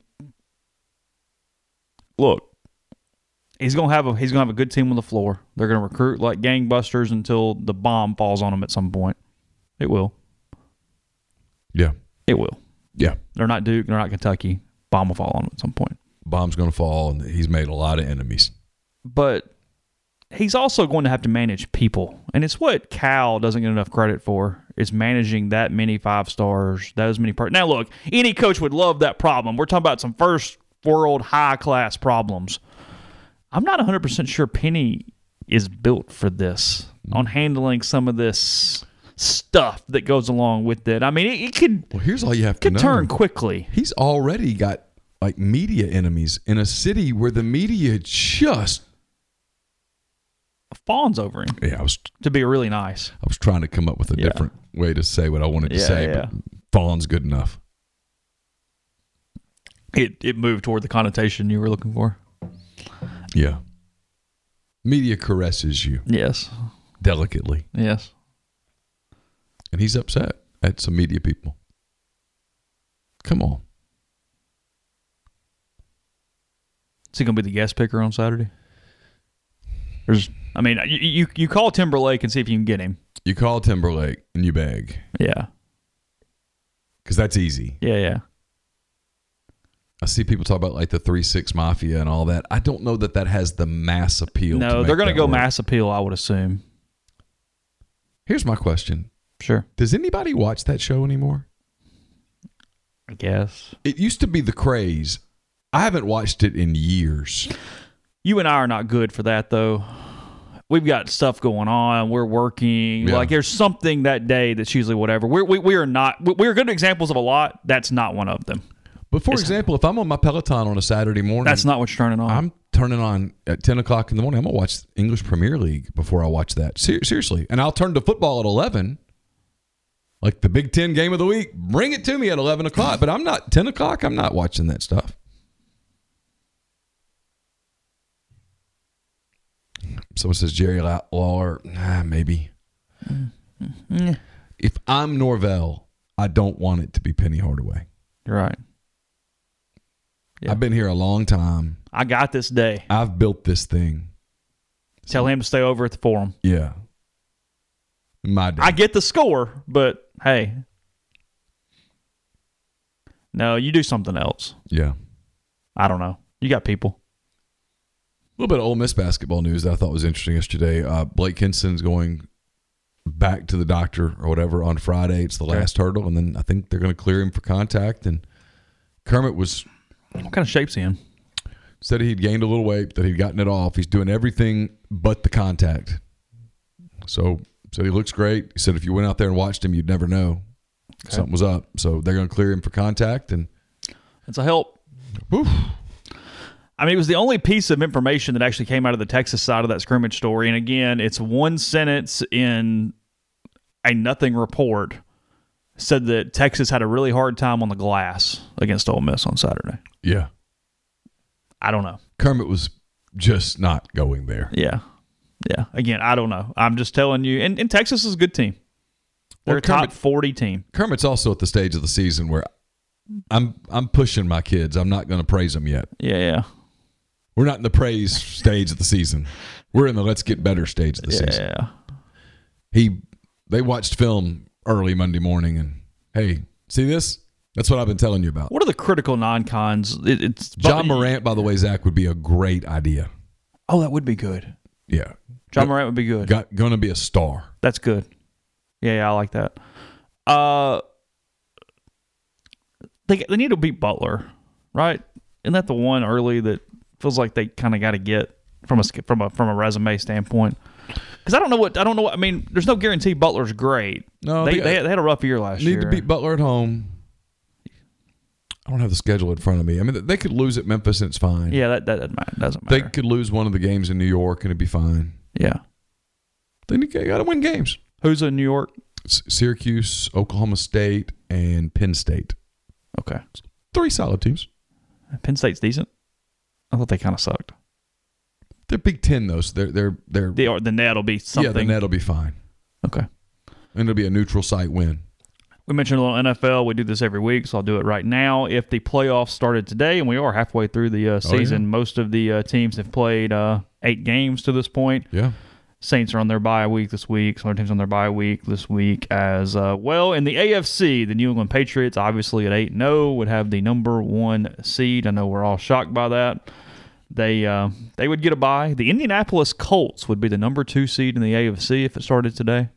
[SPEAKER 5] look, he's gonna have a he's gonna have a good team on the floor. They're gonna recruit like gangbusters until the bomb falls on them at some point. It will.
[SPEAKER 6] Yeah,
[SPEAKER 5] it will.
[SPEAKER 6] Yeah,
[SPEAKER 5] they're not Duke. They're not Kentucky. Bomb will fall on them at some point.
[SPEAKER 6] Bomb's gonna fall, and he's made a lot of enemies.
[SPEAKER 5] But he's also going to have to manage people, and it's what Cal doesn't get enough credit for. Is managing that many five stars, those many part. Now, look, any coach would love that problem. We're talking about some first world high class problems. I'm not one hundred percent sure Penny is built for this on handling some of this stuff that goes along with it. I mean, it, it could.
[SPEAKER 6] Well, here's all you have to know.
[SPEAKER 5] Could turn quickly.
[SPEAKER 6] He's already got like media enemies in a city where the media just
[SPEAKER 5] fawns over him.
[SPEAKER 6] Yeah, I was
[SPEAKER 5] to be really nice.
[SPEAKER 6] I was trying to come up with a yeah. different way to say what I wanted to
[SPEAKER 5] yeah,
[SPEAKER 6] say,
[SPEAKER 5] yeah.
[SPEAKER 6] but fawn's good enough.
[SPEAKER 5] It it moved toward the connotation you were looking for.
[SPEAKER 6] Yeah. Media caresses you.
[SPEAKER 5] Yes.
[SPEAKER 6] Delicately.
[SPEAKER 5] Yes.
[SPEAKER 6] And he's upset at some media people. Come on.
[SPEAKER 5] Is he going to be the guest picker on Saturday? There's, I mean, you, you you call Timberlake and see if you can get him.
[SPEAKER 6] You call Timberlake and you beg.
[SPEAKER 5] Yeah.
[SPEAKER 6] Because that's easy.
[SPEAKER 5] Yeah, yeah.
[SPEAKER 6] I see people talk about like the three six Mafia and all that. I don't know that that has the mass appeal.
[SPEAKER 5] No, they're going to go work. Mass appeal, I would assume.
[SPEAKER 6] Here's my question.
[SPEAKER 5] Sure.
[SPEAKER 6] Does anybody watch that show anymore?
[SPEAKER 5] I guess.
[SPEAKER 6] It used to be the craze. I haven't watched it in years.
[SPEAKER 5] You and I are not good for that, though. We've got stuff going on. We're working. Yeah. Like, there's something that day that's usually whatever. We're, we we are not. We're good examples of a lot. That's not one of them.
[SPEAKER 6] But for it's, example, if I'm on my Peloton on a Saturday morning,
[SPEAKER 5] that's not what you're turning on.
[SPEAKER 6] I'm turning on at ten o'clock in the morning. I'm gonna watch English Premier League before I watch that. Ser- seriously, and I'll turn to football at eleven, like the Big Ten game of the week. Bring it to me at eleven o'clock. But I'm not ten o'clock. I'm not watching that stuff. Someone says Jerry Lawler. Nah, maybe. Mm-hmm. If I'm Norvell, I don't want it to be Penny Hardaway.
[SPEAKER 5] You're right.
[SPEAKER 6] Yeah. I've been here a long time.
[SPEAKER 5] I got this day.
[SPEAKER 6] I've built this thing.
[SPEAKER 5] Tell him to stay over at the Forum.
[SPEAKER 6] Yeah. My day.
[SPEAKER 5] I get the score, but hey. No, you do something else.
[SPEAKER 6] Yeah.
[SPEAKER 5] I don't know. You got people.
[SPEAKER 6] A little bit of Ole Miss basketball news that I thought was interesting yesterday. Uh, Blake Kinston's going back to the doctor or whatever on Friday. It's the last okay. hurdle, and then I think they're going to clear him for contact. And Kermit was...
[SPEAKER 5] What kind of shape's he in?
[SPEAKER 6] Said he'd gained a little weight, that he'd gotten it off. He's doing everything but the contact. So said he looks great. He said if you went out there and watched him, you'd never know okay. something was up. So they're going to clear him for contact. And
[SPEAKER 5] it's a help.
[SPEAKER 6] Whew.
[SPEAKER 5] I mean, it was the only piece of information that actually came out of the Texas side of that scrimmage story. And again, it's one sentence in a nothing report. Said that Texas had a really hard time on the glass against Ole Miss on Saturday.
[SPEAKER 6] Yeah.
[SPEAKER 5] I don't know.
[SPEAKER 6] Kermit was just not going there.
[SPEAKER 5] Yeah. Yeah. Again, I don't know. I'm just telling you. And, and Texas is a good team. They're well, a Kermit, top forty team.
[SPEAKER 6] Kermit's also at the stage of the season where I'm I'm pushing my kids. I'm not going to praise them yet.
[SPEAKER 5] Yeah, yeah.
[SPEAKER 6] We're not in the praise stage of the season. We're in the let's get better stage of the
[SPEAKER 5] yeah.
[SPEAKER 6] season.
[SPEAKER 5] Yeah.
[SPEAKER 6] He, they watched film early Monday morning, and hey, see this? That's what I've been telling you about.
[SPEAKER 5] What are the critical non-cons? It, it's
[SPEAKER 6] John Morant, by the way, Zach, would be a great idea.
[SPEAKER 5] Oh, that would be good.
[SPEAKER 6] Yeah,
[SPEAKER 5] John Morant would be good.
[SPEAKER 6] Got going to be a star.
[SPEAKER 5] That's good. Yeah, yeah, I like that. Uh, they they need to beat Butler, right? Isn't that the one early that feels like they kind of got to get from a from a from a resume standpoint? Because I don't know what I don't know. What, I mean, there's no guarantee Butler's great.
[SPEAKER 6] No,
[SPEAKER 5] they
[SPEAKER 6] they,
[SPEAKER 5] they, they had a rough year last
[SPEAKER 6] need
[SPEAKER 5] year.
[SPEAKER 6] Need to beat Butler at home. I don't have the schedule in front of me. I mean, they could lose at Memphis and it's fine.
[SPEAKER 5] Yeah, that that doesn't matter.
[SPEAKER 6] They could lose one of the games in New York and it'd be fine.
[SPEAKER 5] Yeah,
[SPEAKER 6] they got to win games.
[SPEAKER 5] Who's in New York?
[SPEAKER 6] S- Syracuse, Oklahoma State, and Penn State.
[SPEAKER 5] Okay,
[SPEAKER 6] three solid teams.
[SPEAKER 5] Penn State's decent. I thought they kind of sucked.
[SPEAKER 6] They're Big Ten though, so they're they're they're
[SPEAKER 5] the, the net will be something.
[SPEAKER 6] Yeah, the net will be fine.
[SPEAKER 5] Okay,
[SPEAKER 6] and it'll be a neutral site win.
[SPEAKER 5] We mentioned a little N F L. We do this every week, so I'll do it right now. If the playoffs started today, and we are halfway through the uh, season, oh, yeah. most of the uh, teams have played uh, eight games to this point.
[SPEAKER 6] Yeah.
[SPEAKER 5] Saints are on their bye week this week. Some other teams on their bye week this week as uh, well. In the A F C, the New England Patriots, obviously at eight and oh, would have the number one seed. I know we're all shocked by that. They uh, they would get a bye. The Indianapolis Colts would be the number two seed in the A F C if it started today.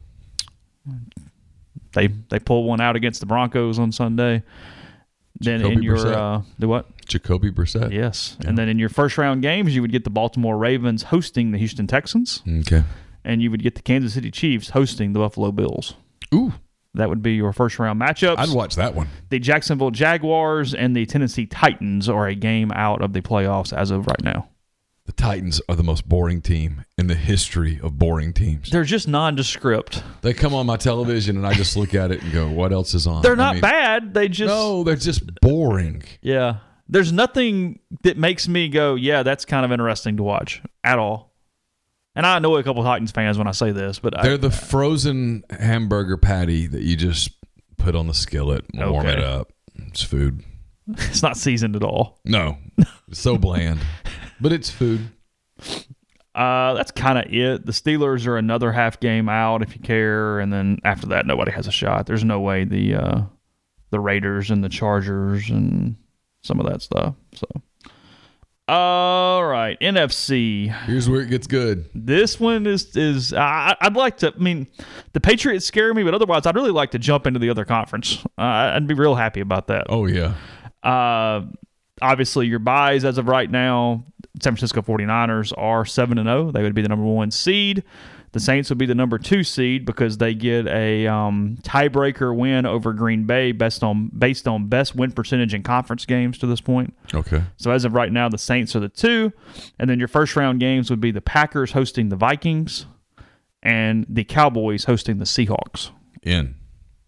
[SPEAKER 5] They they pull one out against the Broncos on Sunday. Then
[SPEAKER 6] Jacoby
[SPEAKER 5] in your
[SPEAKER 6] Brissett.
[SPEAKER 5] uh, the what?
[SPEAKER 6] Jacoby Brissett.
[SPEAKER 5] Yes,
[SPEAKER 6] yeah.
[SPEAKER 5] And then in your first round games, you would get the Baltimore Ravens hosting the Houston Texans.
[SPEAKER 6] Okay.
[SPEAKER 5] And you would get the Kansas City Chiefs hosting the Buffalo Bills.
[SPEAKER 6] Ooh.
[SPEAKER 5] That would be your first round matchups.
[SPEAKER 6] I'd watch that one.
[SPEAKER 5] The Jacksonville Jaguars and the Tennessee Titans are a game out of the playoffs as of right now.
[SPEAKER 6] The Titans are the most boring team in the history of boring teams.
[SPEAKER 5] They're just nondescript.
[SPEAKER 6] They come on my television and I just look at it and go, what else is on?
[SPEAKER 5] They're not
[SPEAKER 6] I mean,
[SPEAKER 5] bad. They just...
[SPEAKER 6] No, they're just boring.
[SPEAKER 5] Yeah. There's nothing that makes me go, yeah, that's kind of interesting to watch at all. And I know a couple of Titans fans when I say this, but
[SPEAKER 6] they're
[SPEAKER 5] I,
[SPEAKER 6] the frozen hamburger patty that you just put on the skillet and okay. warm it up. It's food.
[SPEAKER 5] It's not seasoned at all.
[SPEAKER 6] No. It's so bland. But it's food.
[SPEAKER 5] Uh, that's kind of it. The Steelers are another half game out if you care, and then after that, nobody has a shot. There's no way the uh, the Raiders and the Chargers and some of that stuff. So, all right, N F C.
[SPEAKER 6] Here's where it gets good.
[SPEAKER 5] This one is is I, I'd like to. I mean, the Patriots scare me, but otherwise, I'd really like to jump into the other conference. Uh, I'd be real happy about that.
[SPEAKER 6] Oh yeah.
[SPEAKER 5] Uh, obviously, your buys as of right now. San Francisco forty-niners are seven and oh. They would be the number one seed. The Saints would be the number two seed because they get a um, tiebreaker win over Green Bay based on, based on best win percentage in conference games to this point.
[SPEAKER 6] Okay.
[SPEAKER 5] So as of right now, the Saints are the two. And then your first round games would be the Packers hosting the Vikings and the Cowboys hosting the Seahawks.
[SPEAKER 6] In.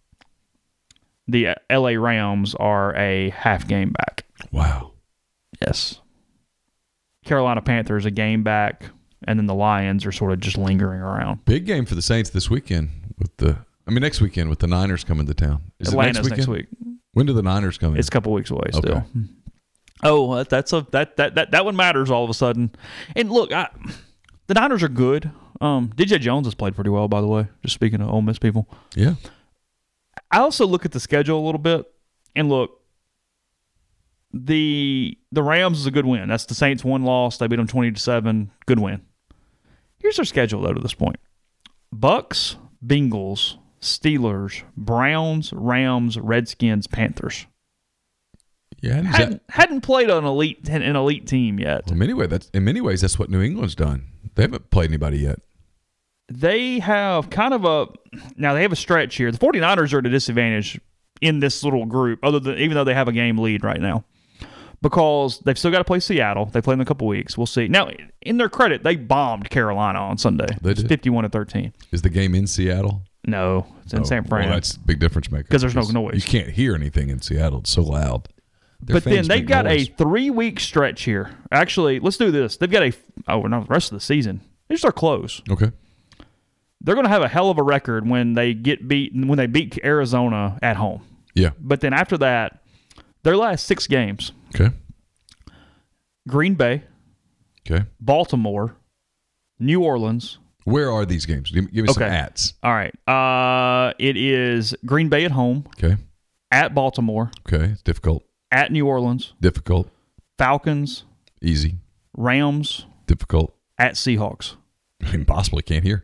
[SPEAKER 5] The L A Rams are a half game back.
[SPEAKER 6] Wow.
[SPEAKER 5] Yes. Carolina Panthers a game back, and then the Lions are sort of just lingering around.
[SPEAKER 6] Big game for the Saints this weekend with the I mean next weekend with the Niners coming to town. Is
[SPEAKER 5] Atlanta's
[SPEAKER 6] it next,
[SPEAKER 5] next week.
[SPEAKER 6] When do the Niners come in?
[SPEAKER 5] It's a couple weeks away still.
[SPEAKER 6] Okay.
[SPEAKER 5] Oh, that's a that, that that that one matters all of a sudden. And look, I, the Niners are good. Um, D J Jones has played pretty well, by the way. Just speaking of Ole Miss people.
[SPEAKER 6] Yeah.
[SPEAKER 5] I also look at the schedule a little bit, and look, the the Rams is a good win. That's the Saints' one loss. They beat them twenty to seven. Good win. Here's their schedule, though, to this point. Bucks, Bengals, Steelers, Browns, Rams, Redskins, Panthers.
[SPEAKER 6] Yeah,
[SPEAKER 5] hadn't,
[SPEAKER 6] that,
[SPEAKER 5] hadn't played an elite an elite team yet.
[SPEAKER 6] Well, in many ways, that's in many ways that's what New England's done. They haven't played anybody yet.
[SPEAKER 5] They have kind of a now they have a stretch here. The forty-niners are at a disadvantage in this little group, other than even though they have a game lead right now, because they've still got to play Seattle. They play in a couple weeks. We'll see. Now, in their credit, they bombed Carolina on Sunday.
[SPEAKER 6] They
[SPEAKER 5] it's
[SPEAKER 6] did.
[SPEAKER 5] fifty-one to thirteen.
[SPEAKER 6] Is the game in Seattle?
[SPEAKER 5] No, it's in
[SPEAKER 6] oh,
[SPEAKER 5] San Fran.
[SPEAKER 6] Well, that's a big difference maker
[SPEAKER 5] because there's no noise.
[SPEAKER 6] You can't hear anything in Seattle. It's so loud. Their
[SPEAKER 5] but then they've got
[SPEAKER 6] noise.
[SPEAKER 5] a three-week stretch here. Actually, let's do this. They've got a oh, no, the rest of the season. They just are close.
[SPEAKER 6] Okay.
[SPEAKER 5] They're going to have a hell of a record when they get beat when they beat Arizona at home.
[SPEAKER 6] Yeah.
[SPEAKER 5] But then after that, Their last six games.
[SPEAKER 6] Okay.
[SPEAKER 5] Green Bay.
[SPEAKER 6] Okay.
[SPEAKER 5] Baltimore. New Orleans.
[SPEAKER 6] Where are these games? Give me
[SPEAKER 5] okay.
[SPEAKER 6] some ats.
[SPEAKER 5] All right. Uh, it is Green Bay at home.
[SPEAKER 6] Okay.
[SPEAKER 5] At Baltimore.
[SPEAKER 6] Okay. It's difficult.
[SPEAKER 5] At New Orleans.
[SPEAKER 6] Difficult.
[SPEAKER 5] Falcons.
[SPEAKER 6] Easy.
[SPEAKER 5] Rams.
[SPEAKER 6] Difficult.
[SPEAKER 5] At Seahawks.
[SPEAKER 6] Impossible. Can't hear.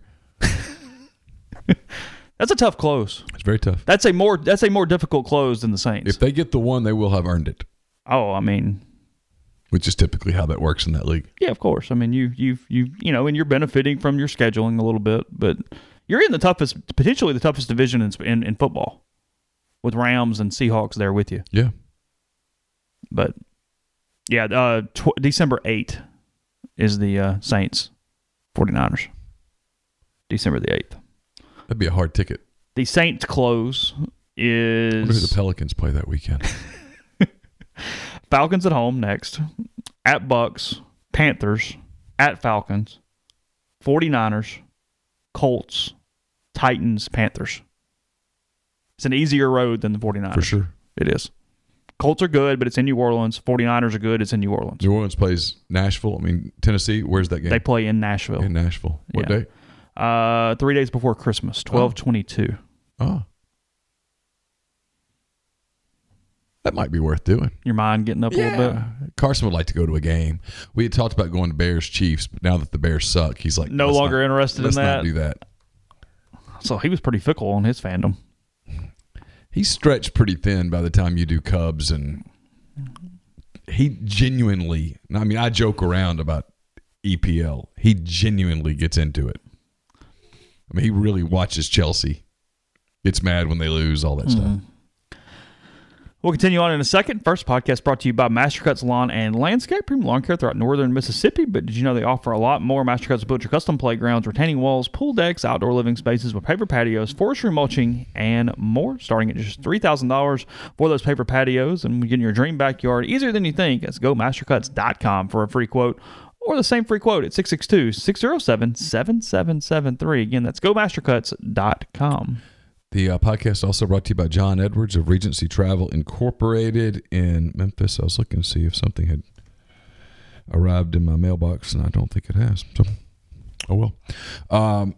[SPEAKER 5] That's a tough close.
[SPEAKER 6] It's very tough.
[SPEAKER 5] That's a more that's a more difficult close than the Saints.
[SPEAKER 6] If they get the one, they will have earned it.
[SPEAKER 5] Oh, I mean,
[SPEAKER 6] which is typically how that works in that league.
[SPEAKER 5] Yeah, of course. I mean, you you you you know, and you're benefiting from your scheduling a little bit, but you're in the toughest, potentially the toughest division in in, in football, with Rams and Seahawks there with you.
[SPEAKER 6] Yeah.
[SPEAKER 5] But yeah, uh, tw- December eighth is the uh, Saints 49ers. December the eighth.
[SPEAKER 6] That'd be a hard ticket.
[SPEAKER 5] The Saints close is...
[SPEAKER 6] I wonder who the Pelicans play that weekend.
[SPEAKER 5] Falcons at home next. At Bucks. Panthers. At Falcons. 49ers. Colts. Titans. Panthers. It's an easier road than the 49ers.
[SPEAKER 6] For sure.
[SPEAKER 5] It is. Colts are good, but it's in New Orleans. 49ers are good. It's in New Orleans.
[SPEAKER 6] New Orleans plays Nashville. I mean, Tennessee. Where's that game?
[SPEAKER 5] They play in Nashville.
[SPEAKER 6] In Nashville. What
[SPEAKER 5] yeah.
[SPEAKER 6] day?
[SPEAKER 5] Uh, three days before Christmas, twelve twenty-two.
[SPEAKER 6] Oh. That might be worth doing.
[SPEAKER 5] Your mind getting up
[SPEAKER 6] yeah.
[SPEAKER 5] a little bit?
[SPEAKER 6] Carson would like to go to a game. We had talked about going to Bears-Chiefs, but now that the Bears suck, he's like,
[SPEAKER 5] no longer
[SPEAKER 6] not,
[SPEAKER 5] interested in that?
[SPEAKER 6] Let's not do that.
[SPEAKER 5] So he was pretty fickle on his fandom.
[SPEAKER 6] He's stretched pretty thin by the time you do Cubs, and he genuinely, I mean, I joke around about E P L. He genuinely gets into it. I mean, he really watches Chelsea. Gets mad when they lose, all that mm-hmm. stuff.
[SPEAKER 5] We'll continue on in a second. First podcast brought to you by Mastercuts Lawn and Landscape, premium lawn care throughout northern Mississippi. But did you know they offer a lot more? Mastercuts will build your custom playgrounds, retaining walls, pool decks, outdoor living spaces with paper patios, forestry mulching, and more. Starting at just three thousand dollars for those paper patios. And getting your dream backyard easier than you think. Let's go mastercuts dot com for a free quote. Or the same free quote at six six two, six zero seven, seven seven seven three. Again, that's go mastercuts dot com.
[SPEAKER 6] The uh, podcast also brought to you by John Edwards of Regency Travel Incorporated in Memphis. I was looking to see if something had arrived in my mailbox, and I don't think it has. So, oh well. Um,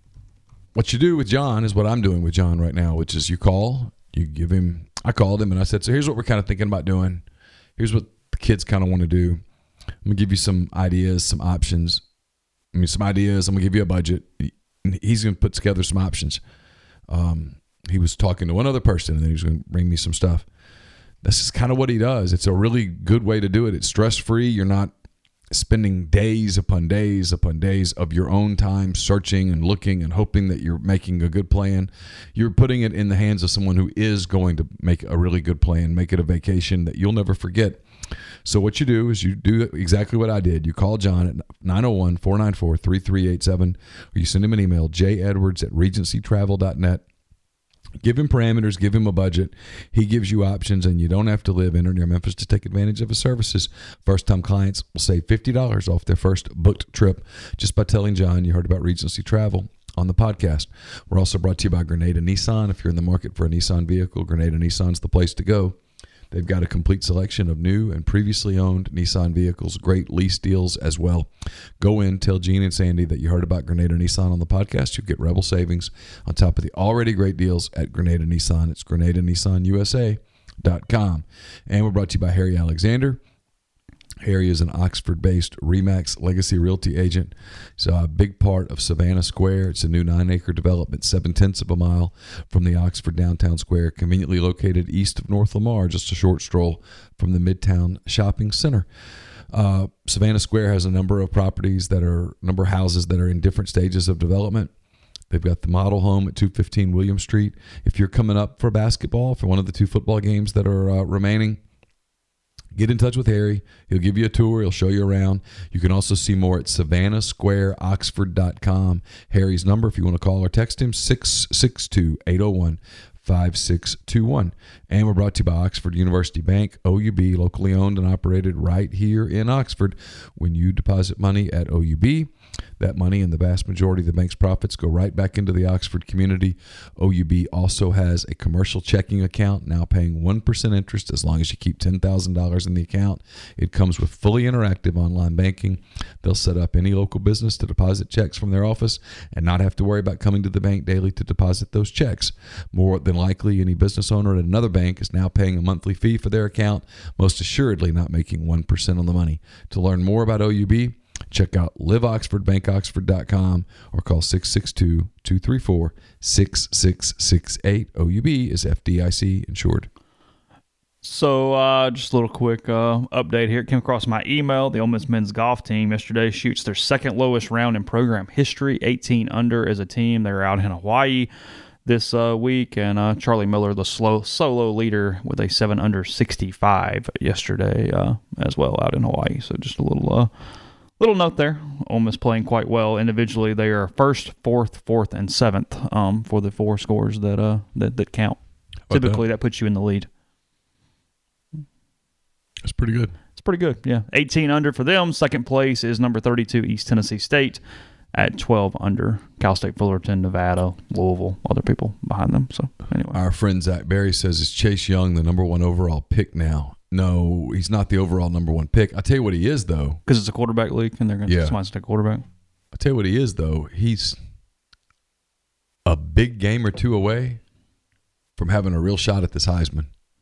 [SPEAKER 6] what you do with John is what I'm doing with John right now, which is you call, you give him, I called him, and I said, so here's what we're kind of thinking about doing. Here's what the kids kind of want to do. I'm going to give you some ideas, some options. I mean, some ideas. I'm going to give you a budget. He's going to put together some options. Um, he was talking to one other person, and then he was going to bring me some stuff. This is kind of what he does. It's a really good way to do it. It's stress-free. You're not spending days upon days upon days of your own time searching and looking and hoping that you're making a good plan. You're putting it in the hands of someone who is going to make a really good plan, make it a vacation that you'll never forget. So what you do is you do exactly what I did. You call John at nine oh one, four nine four, three three eight seven, or you send him an email, j edwards at regency travel dot net. Give him parameters, give him a budget. He gives you options, and you don't have to live in or near Memphis to take advantage of his services. First-time clients will save fifty dollars off their first booked trip just by telling John you heard about Regency Travel on the podcast. We're also brought to you by Grenada Nissan. If you're in the market for a Nissan vehicle, Grenada Nissan's the place to go. They've got a complete selection of new and previously owned Nissan vehicles, great lease deals as well. Go in, tell Gene and Sandy that you heard about Grenada Nissan on the podcast. You'll get Rebel savings on top of the already great deals at Grenada Nissan. It's Grenada Nissan U S A dot com. And we're brought to you by Harry Alexander. Harry is an Oxford-based RE/MAX Legacy Realty agent. He's a big part of Savannah Square. It's a new nine-acre development, seven-tenths of a mile from the Oxford downtown square, conveniently located east of North Lamar, just a short stroll from the Midtown Shopping Center. Uh, Savannah Square has a number of properties that are, a number of houses that are in different stages of development. They've got the model home at two fifteen William Street. If you're coming up for basketball, for one of the two football games that are uh, remaining, get in touch with Harry. He'll give you a tour. He'll show you around. You can also see more at savannah square oxford dot com. Harry's number, if you want to call or text him, six six two, eight oh one, five six two one. And we're brought to you by Oxford University Bank, O U B, locally owned and operated right here in Oxford. When you deposit money at O U B, that money and the vast majority of the bank's profits go right back into the Oxford community. O U B also has a commercial checking account now paying one percent interest as long as you keep ten thousand dollars in the account. It comes with fully interactive online banking. They'll set up any local business to deposit checks from their office and not have to worry about coming to the bank daily to deposit those checks. More than likely, any business owner at another bank is now paying a monthly fee for their account, most assuredly not making one percent on the money. To learn more about O U B, check out live oxford bank oxford dot com or call six six two, two three four, six six six eight. O U B is F D I C insured.
[SPEAKER 5] So uh, just a little quick uh, update here. It came across my email. The Ole Miss men's golf team yesterday shoots their second lowest round in program history, eighteen under as a team. They're out in Hawaii this uh, week, and uh, Charlie Miller, the slow solo leader, with a seven under sixty-five yesterday uh, as well out in Hawaii. So just a little uh, little note there. Ole Miss playing quite well individually. They are first, fourth, fourth, and seventh um, for the four scores that uh that, that count. What Typically, the? that puts you in the lead.
[SPEAKER 6] That's pretty good.
[SPEAKER 5] It's pretty good, yeah. eighteen under for them. Second place is number thirty-two, East Tennessee State, at twelve under. Cal State Fullerton, Nevada, Louisville, other people behind them. So anyway.
[SPEAKER 6] Our friend Zach Berry says, is Chase Young the number one overall pick now? No, he's not the overall number one pick. I'll tell you what he is, though.
[SPEAKER 5] Because it's a quarterback league, and they're going to yeah. somebody to take quarterback.
[SPEAKER 6] I'll tell you what he is, though. He's a big game or two away from having a real shot at this Heisman.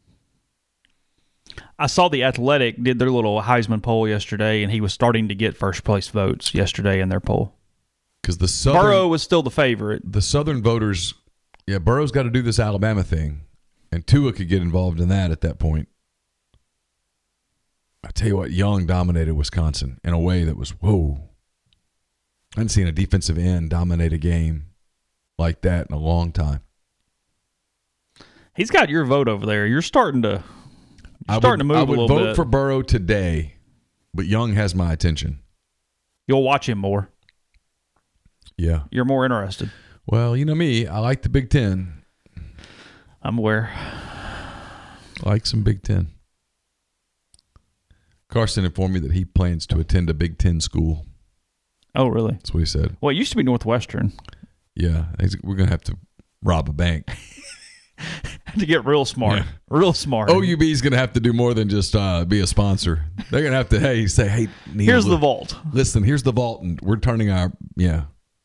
[SPEAKER 5] I saw The Athletic did their little Heisman poll yesterday, and he was starting to get first place votes yesterday in their poll.
[SPEAKER 6] Because the Southern,
[SPEAKER 5] Burrow was still the favorite.
[SPEAKER 6] The Southern voters, yeah, Burrow's got to do this Alabama thing, and Tua could get involved in that at that point. I tell you what, Young dominated Wisconsin in a way that was, whoa. I hadn't seen a defensive end dominate a game like that in a long time.
[SPEAKER 5] He's got your vote over there. You're starting to... You're starting
[SPEAKER 6] would,
[SPEAKER 5] to move a little bit.
[SPEAKER 6] I would vote for Burrow today, but Young has my attention.
[SPEAKER 5] You'll watch him more.
[SPEAKER 6] Yeah.
[SPEAKER 5] You're more interested.
[SPEAKER 6] Well, you know me. I like the Big Ten.
[SPEAKER 5] I'm aware.
[SPEAKER 6] I like some Big Ten. Carson informed me that he plans to attend a Big Ten school.
[SPEAKER 5] Oh, really?
[SPEAKER 6] That's what he said.
[SPEAKER 5] Well, it used to be Northwestern.
[SPEAKER 6] Yeah. We're going to have to rob a bank.
[SPEAKER 5] To get real smart. Yeah. Real smart.
[SPEAKER 6] O U B is going to have to do more than just uh, be a sponsor. They're going to have to, hey, say, hey, Neil,
[SPEAKER 5] here's
[SPEAKER 6] look,
[SPEAKER 5] the vault.
[SPEAKER 6] Listen, here's the vault, and we're turning our, yeah.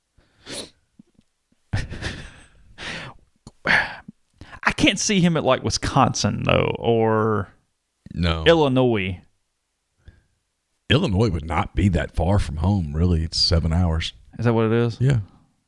[SPEAKER 5] I can't see him at, like, Wisconsin, though, or
[SPEAKER 6] no
[SPEAKER 5] Illinois.
[SPEAKER 6] Illinois would not be that far from home, really. It's seven hours.
[SPEAKER 5] Is that what it is?
[SPEAKER 6] Yeah.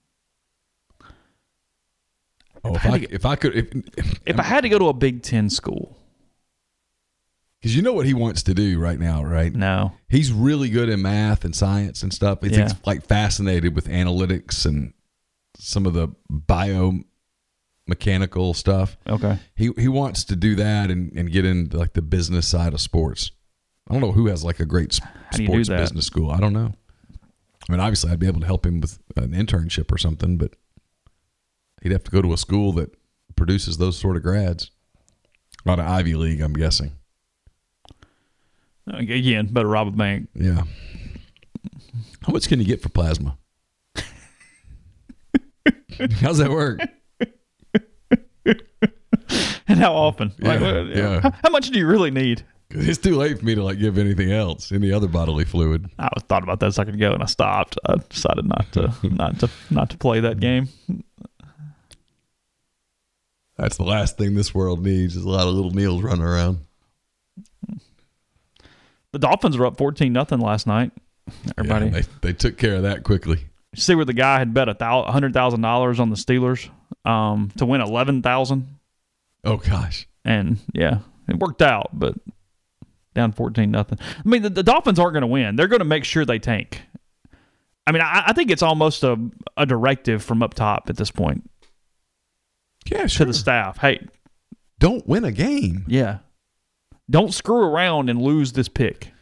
[SPEAKER 6] Oh, if, if I, I if I could if
[SPEAKER 5] if, if I had to go to a Big Ten school,
[SPEAKER 6] because you know what he wants to do right now, right?
[SPEAKER 5] No,
[SPEAKER 6] he's really good in math and science and stuff. He's
[SPEAKER 5] yeah.
[SPEAKER 6] like fascinated with analytics and some of the biomechanical stuff.
[SPEAKER 5] Okay,
[SPEAKER 6] he he wants to do that and, and get into like the business side of sports. I don't know who has like a great sp- sports business school. I don't know. I mean, obviously, I'd be able to help him with an internship or something, but. He'd have to go to a school that produces those sort of grads. Not an Ivy League, I'm guessing.
[SPEAKER 5] Again, better rob a bank.
[SPEAKER 6] Yeah. How much can you get for plasma? How's that work?
[SPEAKER 5] And how often?
[SPEAKER 6] Yeah,
[SPEAKER 5] like,
[SPEAKER 6] yeah.
[SPEAKER 5] How, how much do you really need?
[SPEAKER 6] It's too late for me to like give anything else, any other bodily fluid.
[SPEAKER 5] I thought about that a second ago, and I stopped. I decided not to, not to, not to play that game.
[SPEAKER 6] That's the last thing this world needs is a lot of little Neils running around.
[SPEAKER 5] The Dolphins were up fourteen nothing last night. Everybody,
[SPEAKER 6] yeah, they, they took care of that quickly.
[SPEAKER 5] You see where the guy had bet one hundred thousand dollars on the Steelers um, to win eleven thousand
[SPEAKER 6] dollars. Oh, gosh.
[SPEAKER 5] And, yeah, it worked out, but down fourteen nothing. I mean, the, the Dolphins aren't going to win. They're going to make sure they tank. I mean, I, I think it's almost a, a directive from up top at this point.
[SPEAKER 6] Yeah, sure.
[SPEAKER 5] To the staff. Hey,
[SPEAKER 6] don't win a game.
[SPEAKER 5] Yeah. Don't screw around and lose this pick.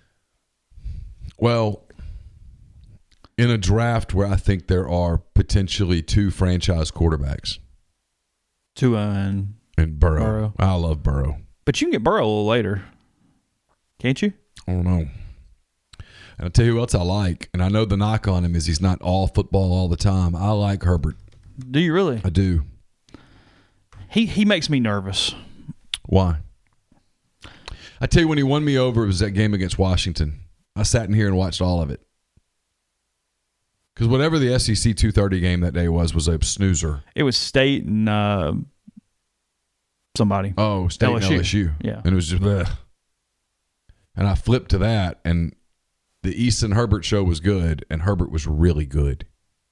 [SPEAKER 6] Well, in a draft where I think there are potentially two franchise quarterbacks.
[SPEAKER 5] Tua and
[SPEAKER 6] and Burrow.
[SPEAKER 5] Burrow.
[SPEAKER 6] I love Burrow.
[SPEAKER 5] But you can get Burrow a little later, can't you?
[SPEAKER 6] I don't know. And I'll tell you who else I like, and I know the knock on him is he's not all football all the time. I like Herbert.
[SPEAKER 5] Do you really?
[SPEAKER 6] I do.
[SPEAKER 5] He he makes me nervous.
[SPEAKER 6] Why? I tell you, when he won me over, it was that game against Washington. I sat in here and watched all of it. Because whatever the S E C two thirty game that day was, was a snoozer.
[SPEAKER 5] It was State and uh, somebody.
[SPEAKER 6] Oh, State L S U. And L S U.
[SPEAKER 5] Yeah.
[SPEAKER 6] And it was just bleh. And I flipped to that, and the Easton Herbert show was good, and Herbert was really good.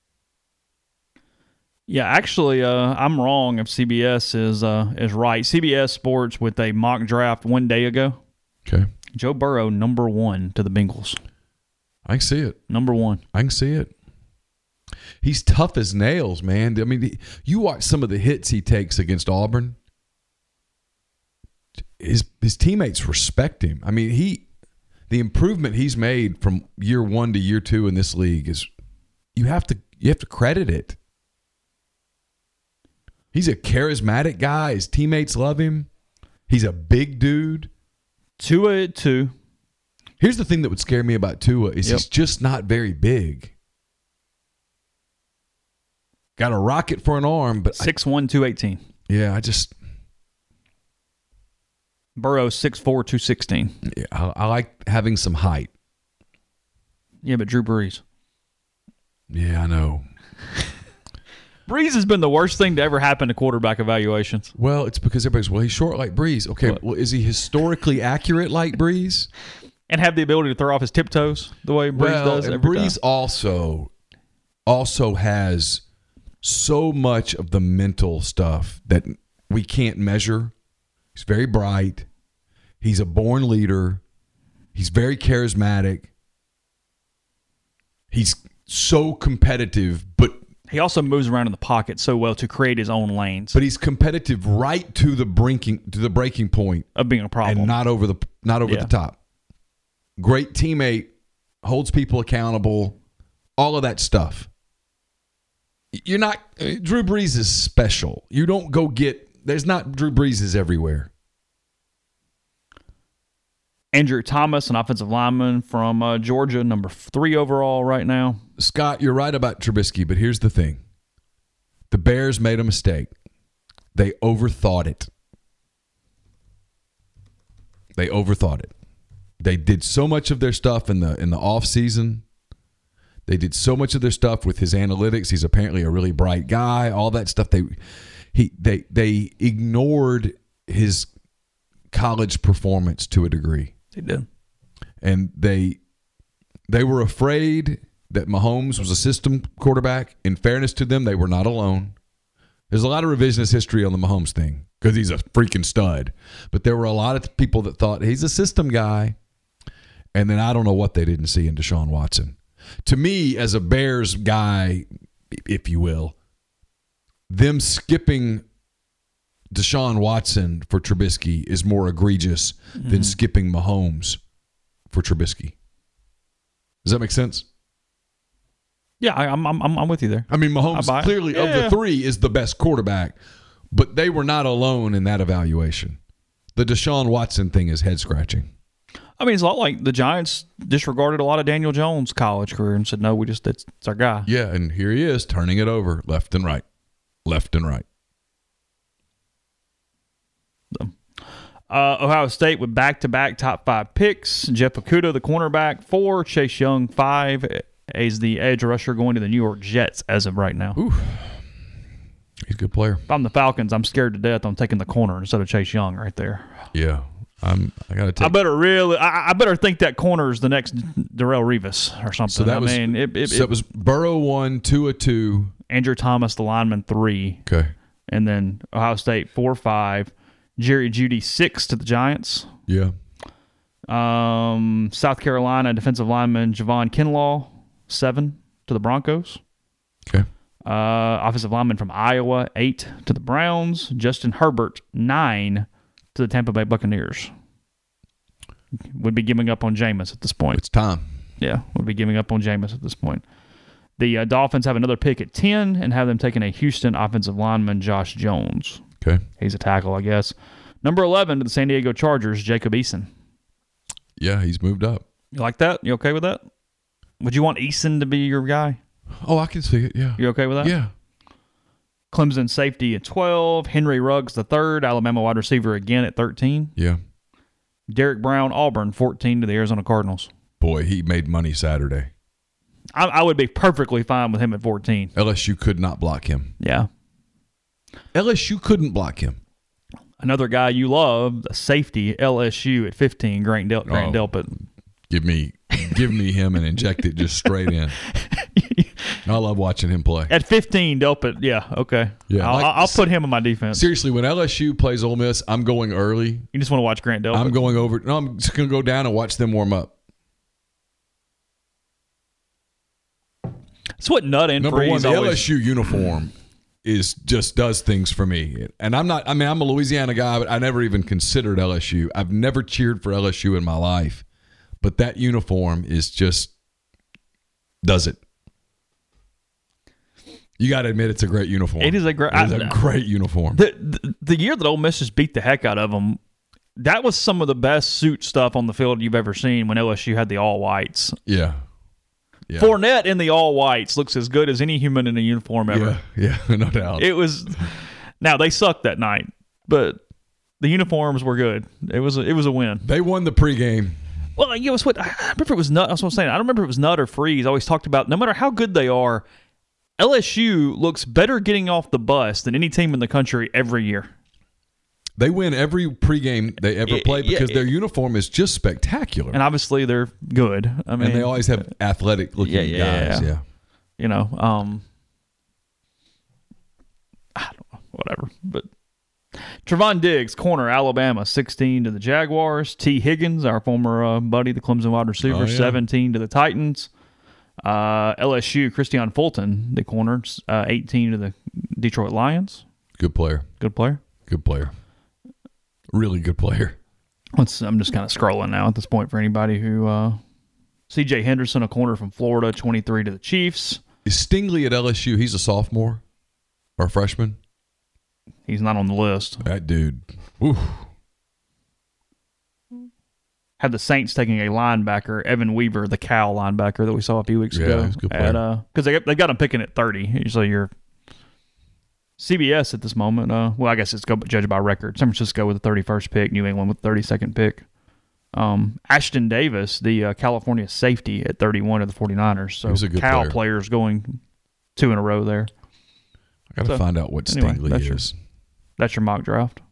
[SPEAKER 5] Yeah, actually, uh, I'm wrong if C B S is uh, is right. C B S Sports with a mock draft one day ago.
[SPEAKER 6] Okay.
[SPEAKER 5] Joe Burrow, number one to the Bengals.
[SPEAKER 6] I can see it.
[SPEAKER 5] Number one.
[SPEAKER 6] I can see it. He's tough as nails, man. I mean, you watch some of the hits he takes against Auburn. His his teammates respect him. I mean, he the improvement he's made from year one to year two in this league is you have to you have to credit it. He's a charismatic guy. His teammates love him. He's a big dude.
[SPEAKER 5] Tua at two.
[SPEAKER 6] Here's the thing that would scare me about Tua is yep. he's just not very big. Got a rocket for an arm, but
[SPEAKER 5] six one, two eighteen.
[SPEAKER 6] Yeah, I just
[SPEAKER 5] Burrow six four, two sixteen.
[SPEAKER 6] Yeah, I, I like having some height.
[SPEAKER 5] Yeah, but Drew Brees.
[SPEAKER 6] Yeah, I know.
[SPEAKER 5] Brees has been the worst thing to ever happen to quarterback evaluations.
[SPEAKER 6] Well, it's because everybody's, well, he's short like Brees. Okay, what? Well, is he historically accurate like Brees?
[SPEAKER 5] And have the ability to throw off his tiptoes the way Brees
[SPEAKER 6] well,
[SPEAKER 5] does
[SPEAKER 6] and
[SPEAKER 5] every
[SPEAKER 6] Brees
[SPEAKER 5] time.
[SPEAKER 6] also also has so much of the mental stuff that we can't measure. He's very bright. He's a born leader. He's very charismatic. He's so competitive, but
[SPEAKER 5] he also moves around in the pocket so well to create his own lanes.
[SPEAKER 6] But he's competitive right to the breaking to the breaking point
[SPEAKER 5] of being a problem,
[SPEAKER 6] and not over the not over yeah. the top. Great teammate, holds people accountable, all of that stuff. You're not Drew Brees is special. You don't go get there's not Drew Breeses everywhere.
[SPEAKER 5] Andrew Thomas, an offensive lineman from uh, Georgia, number three overall right now.
[SPEAKER 6] Scott, you're right about Trubisky, but here's the thing. The Bears made a mistake. They overthought it. They overthought it. They did so much of their stuff in the in the offseason. They did so much of their stuff with his analytics. He's apparently a really bright guy. All that stuff. They he they they ignored his college performance to a degree.
[SPEAKER 5] They did.
[SPEAKER 6] And they they were afraid that Mahomes was a system quarterback. In fairness to them, they were not alone. There's a lot of revisionist history on the Mahomes thing because he's a freaking stud. But there were a lot of people that thought he's a system guy. And then I don't know what they didn't see in Deshaun Watson. To me, as a Bears guy, if you will, them skipping Deshaun Watson for Trubisky is more egregious mm-hmm. than skipping Mahomes for Trubisky. Does that make sense?
[SPEAKER 5] Yeah, I, I'm I'm I'm with you there.
[SPEAKER 6] I mean, Mahomes I clearly yeah, of the yeah. three is the best quarterback, but they were not alone in that evaluation. The Deshaun Watson thing is head scratching.
[SPEAKER 5] I mean, it's a lot like the Giants disregarded a lot of Daniel Jones' college career and said, "No, we just it's, it's our guy."
[SPEAKER 6] Yeah, and here he is turning it over left and right, left and right.
[SPEAKER 5] Uh, Ohio State with back-to-back top five picks. Jeff Okudah, the cornerback, four. Chase Young, five. Is the edge rusher going to the New York Jets as of right now.
[SPEAKER 6] Ooh. He's a good player.
[SPEAKER 5] If I'm the Falcons, I'm scared to death. I'm taking the corner instead of Chase Young right there.
[SPEAKER 6] Yeah. I'm, I got to take.
[SPEAKER 5] I better really. I, I better think that corner is the next Darrelle Revis or something.
[SPEAKER 6] So that
[SPEAKER 5] I
[SPEAKER 6] was,
[SPEAKER 5] mean, it, it,
[SPEAKER 6] so it was Burrow one, Tua two.
[SPEAKER 5] Andrew Thomas, the lineman, three.
[SPEAKER 6] Okay.
[SPEAKER 5] And then Ohio State, four, five. Jerry Jeudy, six to the Giants.
[SPEAKER 6] Yeah.
[SPEAKER 5] Um, South Carolina defensive lineman Javon Kinlaw, seven to the Broncos.
[SPEAKER 6] Okay.
[SPEAKER 5] Uh, offensive lineman from Iowa, eight to the Browns. Justin Herbert, nine to the Tampa Bay Buccaneers. Would be giving up on Jameis at this point.
[SPEAKER 6] It's time.
[SPEAKER 5] Yeah, would be giving up on Jameis at this point. The uh, Dolphins have another pick at ten and have them taking a Houston offensive lineman, Josh Jones.
[SPEAKER 6] Okay.
[SPEAKER 5] He's a tackle, I guess. Number eleven to the San Diego Chargers, Jacob Eason.
[SPEAKER 6] Yeah, he's moved up.
[SPEAKER 5] You like that? You okay with that? Would you want Eason to be your guy?
[SPEAKER 6] Oh, I can see it, yeah.
[SPEAKER 5] You okay with that?
[SPEAKER 6] Yeah.
[SPEAKER 5] Clemson safety at twelve. Henry Ruggs the third. Alabama wide receiver again at thirteen.
[SPEAKER 6] Yeah.
[SPEAKER 5] Derek Brown, Auburn, fourteen to the Arizona Cardinals.
[SPEAKER 6] Boy, he made money Saturday.
[SPEAKER 5] I, I would be perfectly fine with him at fourteen.
[SPEAKER 6] L S U could not block him.
[SPEAKER 5] Yeah.
[SPEAKER 6] L S U couldn't block him.
[SPEAKER 5] Another guy you love, the safety, L S U at fifteen, Grant, Del- Grant oh, Delpit.
[SPEAKER 6] Give me give me him and inject it just straight in. I love watching him play.
[SPEAKER 5] At fifteen, Delpit, yeah, okay.
[SPEAKER 6] Yeah,
[SPEAKER 5] I'll,
[SPEAKER 6] like,
[SPEAKER 5] I'll put him in my defense.
[SPEAKER 6] Seriously, when L S U plays Ole Miss, I'm going early.
[SPEAKER 5] You just want to watch Grant Delpit?
[SPEAKER 6] I'm going over. No, I'm just going to go down and watch them warm up.
[SPEAKER 5] That's what Nut and
[SPEAKER 6] Number
[SPEAKER 5] Freeze
[SPEAKER 6] one, the
[SPEAKER 5] always...
[SPEAKER 6] L S U uniform is just does things for me. And I'm not, I mean, I'm a Louisiana guy, but I never even considered L S U. I've never cheered for L S U in my life. But that uniform is just, does it. You got to admit it's a great uniform.
[SPEAKER 5] It is a great,
[SPEAKER 6] it is a great uniform.
[SPEAKER 5] The, the the year that Ole Miss just beat the heck out of them, that was some of the best suit stuff on the field you've ever seen when L S U had the all whites.
[SPEAKER 6] Yeah. yeah.
[SPEAKER 5] Fournette in the all whites looks as good as any human in a uniform ever.
[SPEAKER 6] Yeah, yeah, no doubt.
[SPEAKER 5] It was. Now they sucked that night, but the uniforms were good. It was a, it was a win.
[SPEAKER 6] They won the pregame.
[SPEAKER 5] Well, you know, what I remember it was Nut. That's what I'm saying. I don't remember if it was Nut or Freeze. I always talked about no matter how good they are, L S U looks better getting off the bus than any team in the country every year.
[SPEAKER 6] They win every pregame they ever play because
[SPEAKER 5] yeah,
[SPEAKER 6] their uniform is just spectacular.
[SPEAKER 5] And obviously they're good. I mean,
[SPEAKER 6] and they always have athletic looking
[SPEAKER 5] yeah, yeah,
[SPEAKER 6] guys.
[SPEAKER 5] Yeah.
[SPEAKER 6] yeah.
[SPEAKER 5] You know, um, I don't know, whatever. But Trevon Diggs, corner, Alabama, sixteen to the Jaguars. T. Higgins, our former uh, buddy, the Clemson wide receiver, oh, yeah. seventeen to the Titans. Uh, L S U, Christian Fulton, the corner, uh, eighteen to the Detroit Lions.
[SPEAKER 6] Good player.
[SPEAKER 5] Good player.
[SPEAKER 6] Good player. Really good player.
[SPEAKER 5] Let's, I'm just kind of scrolling now at this point for anybody who uh, C J Henderson, a corner from Florida, twenty-three to the Chiefs.
[SPEAKER 6] Is Stingley at L S U? He's a sophomore or a freshman?
[SPEAKER 5] He's not on the list.
[SPEAKER 6] That dude. Oof.
[SPEAKER 5] Had the Saints taking a linebacker, Evan Weaver, the Cal linebacker that we saw a few weeks
[SPEAKER 6] yeah,
[SPEAKER 5] ago.
[SPEAKER 6] He's a good player.
[SPEAKER 5] Because uh, they, they got him picking at thirty. So you're C B S at this moment. Uh, well, I guess it's go judged by record. San Francisco with the thirty-first pick, New England with the thirty-second pick. Um, Ashton Davis, the uh, California safety at thirty-one of the 49ers. So
[SPEAKER 6] he's a good
[SPEAKER 5] Cal
[SPEAKER 6] player.
[SPEAKER 5] players going two in a row there.
[SPEAKER 6] I got to so, find out what
[SPEAKER 5] anyway,
[SPEAKER 6] Stingley
[SPEAKER 5] that's
[SPEAKER 6] is.
[SPEAKER 5] Your, that's your mock draft.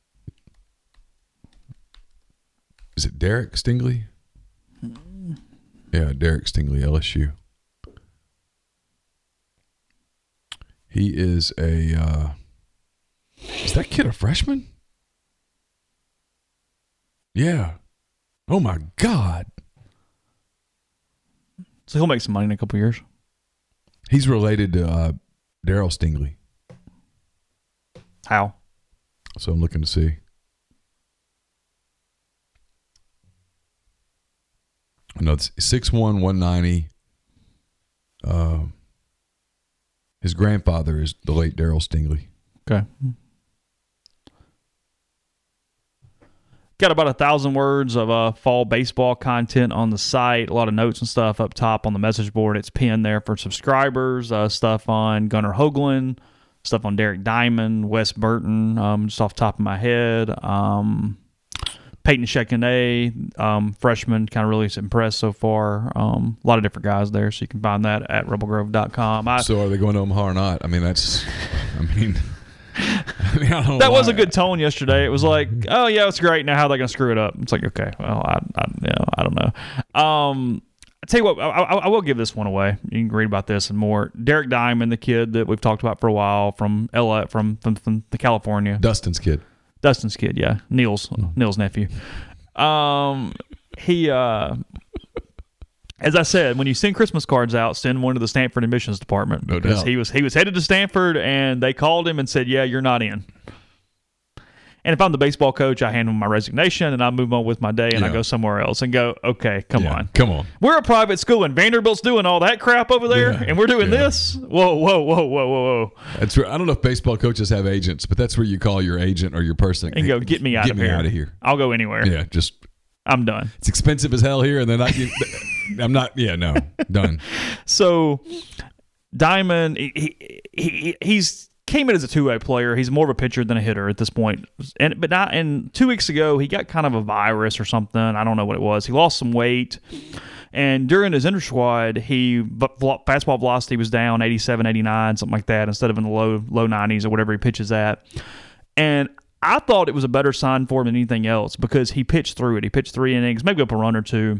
[SPEAKER 6] Is it Derek Stingley? Yeah, Derek Stingley, L S U. He is a. Uh, is that kid a freshman? Yeah. Oh my God.
[SPEAKER 5] So he'll make some money in a couple years.
[SPEAKER 6] He's related to uh, Darryl Stingley.
[SPEAKER 5] How?
[SPEAKER 6] So I'm looking to see. No, it's six one, one ninety. Uh, his grandfather is the late Darryl Stingley.
[SPEAKER 5] Okay. Got about a thousand words of uh, fall baseball content on the site. A lot of notes and stuff up top on the message board. It's pinned there for subscribers. Uh, stuff on Gunnar Hoagland, stuff on Derek Diamond, Wes Burton, um, just off the top of my head. Um, Peyton Shekinay, um, freshman, kind of really impressed so far. Um, a lot of different guys there, so you can find that at rebel grove dot com. I,
[SPEAKER 6] so are they going to Omaha or not? I mean, that's, I mean, I mean I don't know
[SPEAKER 5] that
[SPEAKER 6] why.
[SPEAKER 5] was a good tone yesterday. It was like, oh, yeah, it's great. Now how are they going to screw it up? It's like, okay, well, I, I, you know, I don't know. Um, I tell you what, I, I, I will give this one away. You can read about this and more. Derek Diamond, the kid that we've talked about for a while from L A, from, from, from the California.
[SPEAKER 6] Dustin's kid.
[SPEAKER 5] Dustin's kid, yeah. Neil's Neil's nephew. Um, he, uh, as I said, when you send Christmas cards out, send one to the Stanford admissions department.
[SPEAKER 6] No
[SPEAKER 5] because
[SPEAKER 6] doubt.
[SPEAKER 5] he was he was headed to Stanford, and they called him and said, "Yeah, you're not in." And if I'm the baseball coach, I hand him my resignation and I move on with my day and yeah. I go somewhere else and go, okay, come
[SPEAKER 6] yeah,
[SPEAKER 5] on.
[SPEAKER 6] Come on.
[SPEAKER 5] We're a private school and Vanderbilt's doing all that crap over there yeah, and we're doing yeah. this? Whoa, whoa, whoa, whoa, whoa, whoa.
[SPEAKER 6] That's where, I don't know if baseball coaches have agents, but that's where you call your agent or your person.
[SPEAKER 5] And go, get me out
[SPEAKER 6] get
[SPEAKER 5] of
[SPEAKER 6] me
[SPEAKER 5] here.
[SPEAKER 6] out of here.
[SPEAKER 5] I'll go anywhere.
[SPEAKER 6] Yeah, just.
[SPEAKER 5] I'm done.
[SPEAKER 6] It's expensive as hell here and then I, I'm not, yeah, no, done.
[SPEAKER 5] So, Diamond, he, he he's came in as a two-way player. He's more of a pitcher than a hitter at this point. And but not and two weeks ago he got kind of a virus or something. I don't know what it was. He lost some weight. And during his inter squad, he fastball velocity was down eighty-seven, eighty-nine, something like that, instead of in the low low nineties or whatever he pitches at. And I thought it was a better sign for him than anything else because he pitched through it. He pitched three innings, maybe up a run or two,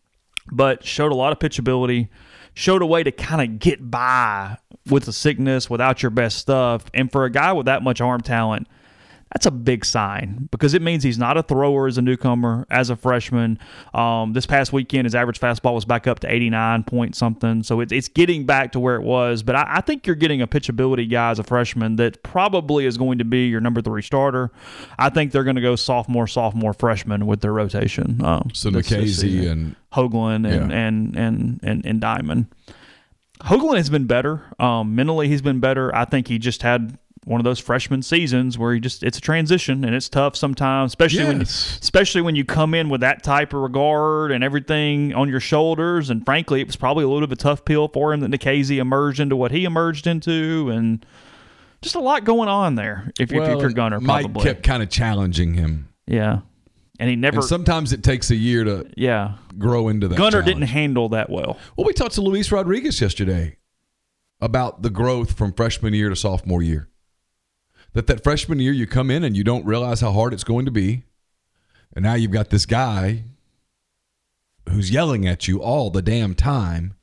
[SPEAKER 5] but showed a lot of pitchability, showed a way to kind of get by with the sickness without your best stuff. And for a guy with that much arm talent, that's a big sign because it means he's not a thrower as a newcomer, as a freshman. Um, this past weekend, his average fastball was back up to eighty-nine point something. So it's it's getting back to where it was. But I, I think you're getting a pitchability guy as a freshman that probably is going to be your number three starter. I think they're going to go sophomore, sophomore, freshman with their rotation. Um,
[SPEAKER 6] so Nikhazy and
[SPEAKER 5] Hoagland and,
[SPEAKER 6] yeah.
[SPEAKER 5] and, and, and, and Diamond. Hoagland has been better. Um, mentally, he's been better. I think he just had one of those freshman seasons where you just it's a transition and it's tough sometimes, especially yes. when you, especially when you come in with that type of regard and everything on your shoulders. And frankly, it was probably a little bit of a tough pill for him that Nikhazy emerged into what he emerged into, and just a lot going on there. If, well, if you're Gunnar, probably
[SPEAKER 6] Mike kept kind of challenging him.
[SPEAKER 5] Yeah, and he never.
[SPEAKER 6] And sometimes it takes a year to
[SPEAKER 5] yeah
[SPEAKER 6] grow into that.
[SPEAKER 5] Gunnar
[SPEAKER 6] challenge.
[SPEAKER 5] didn't handle that well.
[SPEAKER 6] Well, we talked to Luis Rodriguez yesterday about the growth from freshman year to sophomore year. That that freshman year you come in and you don't realize how hard it's going to be. And now you've got this guy who's yelling at you all the damn time.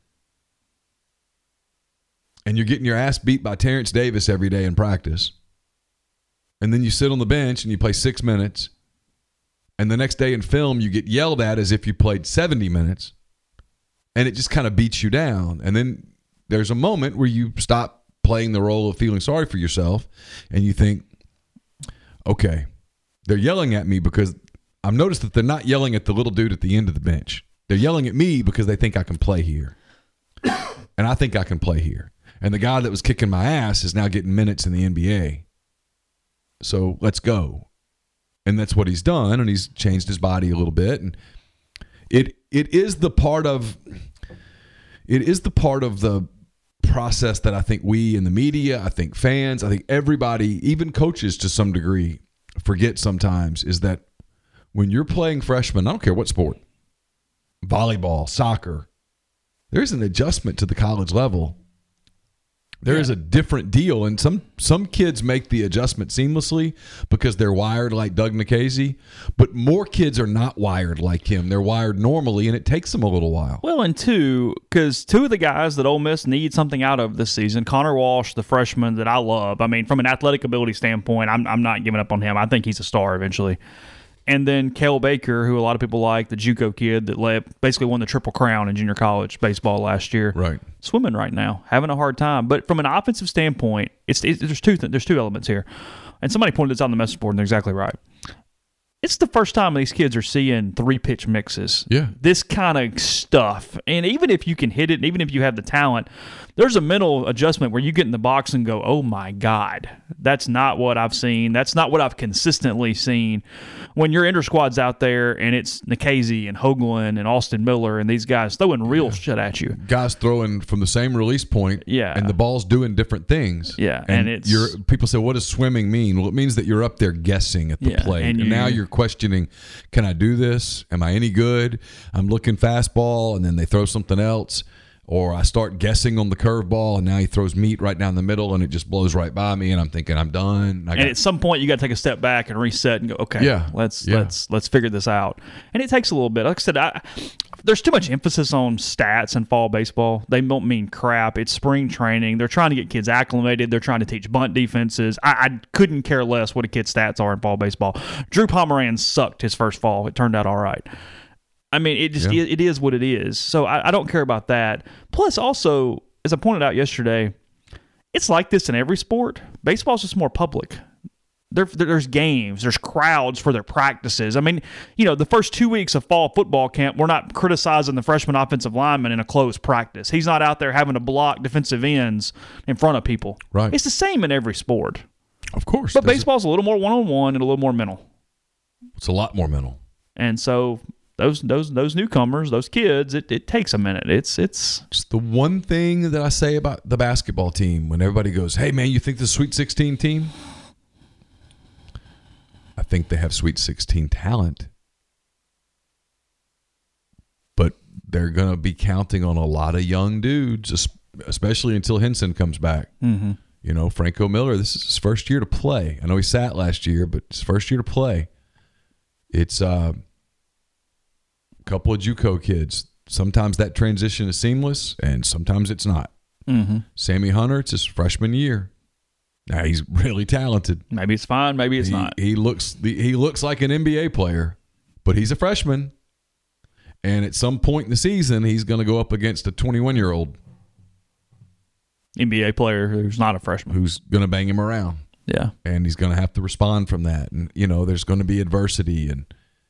[SPEAKER 6] And you're getting your ass beat by Terrence Davis every day in practice. And then you sit on the bench and you play six minutes. And the next day in film you get yelled at as if you played seventy minutes. And it just kind of beats you down. And then there's a moment where you stop playing the role of feeling sorry for yourself, and you think, okay, they're yelling at me because I've noticed that they're not yelling at the little dude at the end of the bench. They're yelling at me because they think I can play here. And I think I can play here. And the guy that was kicking my ass is now getting minutes in the N B A. So let's go. And that's what he's done, and he's changed his body a little bit. And it it is the part of it is the part of the process that I think we in the media, I think fans, I think everybody, even coaches to some degree, forget sometimes, is that when you're playing freshmen, I don't care what sport, volleyball, soccer, there's an adjustment to the college level. There yeah. is a different deal, and some some kids make the adjustment seamlessly because they're wired like Doug Nikhazy, but more kids are not wired like him. They're wired normally, and it takes them a little while.
[SPEAKER 5] Well, and two, because two of the guys that Ole Miss need something out of this season, Connor Walsh, the freshman that I love, I mean, from an athletic ability standpoint, I'm I'm not giving up on him. I think he's a star eventually. And then Cale Baker, who a lot of people like, the JUCO kid that led, basically won the Triple Crown in junior college baseball last year.
[SPEAKER 6] Right.
[SPEAKER 5] Swimming right now, having a hard time. But from an offensive standpoint, it's, it's there's two th- there's two elements here. And somebody pointed this out on the message board, and they're exactly right. It's the first time these kids are seeing three-pitch mixes.
[SPEAKER 6] Yeah.
[SPEAKER 5] This kind of stuff. And even if you can hit it, and even if you have the talent, there's a mental adjustment where you get in the box and go, oh, my God, that's not what I've seen. That's not what I've consistently seen. When your inter-squad's out there and it's Nikhazy and Hoagland and Austin Miller and these guys throwing real yeah. shit at you.
[SPEAKER 6] Guys throwing from the same release point,
[SPEAKER 5] yeah.
[SPEAKER 6] and the ball's doing different things.
[SPEAKER 5] Yeah,
[SPEAKER 6] and,
[SPEAKER 5] and it's
[SPEAKER 6] you're, people say, what does swimming mean? Well, it means that you're up there guessing at the
[SPEAKER 5] yeah,
[SPEAKER 6] plate. And,
[SPEAKER 5] and,
[SPEAKER 6] and now you're questioning, can I do this? Am I any good? I'm looking fastball, and then they throw something else. Or I start guessing on the curveball, and now he throws meat right down the middle, and it just blows right by me, and I'm thinking I'm done. I
[SPEAKER 5] and at some point, you got to take a step back and reset and go, okay,
[SPEAKER 6] yeah,
[SPEAKER 5] let's
[SPEAKER 6] yeah.
[SPEAKER 5] let's let's figure this out. And it takes a little bit. Like I said, I, there's too much emphasis on stats in fall baseball. They don't mean crap. It's spring training. They're trying to get kids acclimated. They're trying to teach bunt defenses. I, I couldn't care less what a kid's stats are in fall baseball. Drew Pomeranz sucked his first fall. It turned out all right. I mean, it just yeah. it is what it is. So I, I don't care about that. Plus, also, as I pointed out yesterday, it's like this in every sport. Baseball's just more public. There, there's games, there's crowds for their practices. I mean, you know, the first two weeks of fall football camp, we're not criticizing the freshman offensive lineman in a closed practice. He's not out there having to block defensive ends in front of people.
[SPEAKER 6] Right.
[SPEAKER 5] It's the same in every sport.
[SPEAKER 6] Of course.
[SPEAKER 5] But baseball's a little more one-on-one and a little more mental.
[SPEAKER 6] It's a lot more mental.
[SPEAKER 5] And so those those those newcomers, those kids, it, it takes a minute. It's it's
[SPEAKER 6] just the one thing that I say about the basketball team when everybody goes, "Hey man, you think the Sweet sixteen team?" I think they have Sweet sixteen talent, but they're going to be counting on a lot of young dudes, especially until Henson comes back.
[SPEAKER 5] Mm-hmm.
[SPEAKER 6] You know, Franco Miller, this is his first year to play. I know he sat last year, but his first year to play. It's uh, a couple of JUCO kids. Sometimes that transition is seamless, and sometimes it's not.
[SPEAKER 5] Mm-hmm.
[SPEAKER 6] Sammy Hunter, it's his freshman year. Now he's really talented.
[SPEAKER 5] Maybe it's fine. Maybe it's
[SPEAKER 6] he,
[SPEAKER 5] not.
[SPEAKER 6] He looks he looks like an N B A player, but he's a freshman. And at some point in the season, he's going to go up against a twenty-one-year-old
[SPEAKER 5] N B A player who's not a freshman,
[SPEAKER 6] who's going to bang him around.
[SPEAKER 5] Yeah,
[SPEAKER 6] and he's going to have to respond from that. And you know, there's going to be adversity, and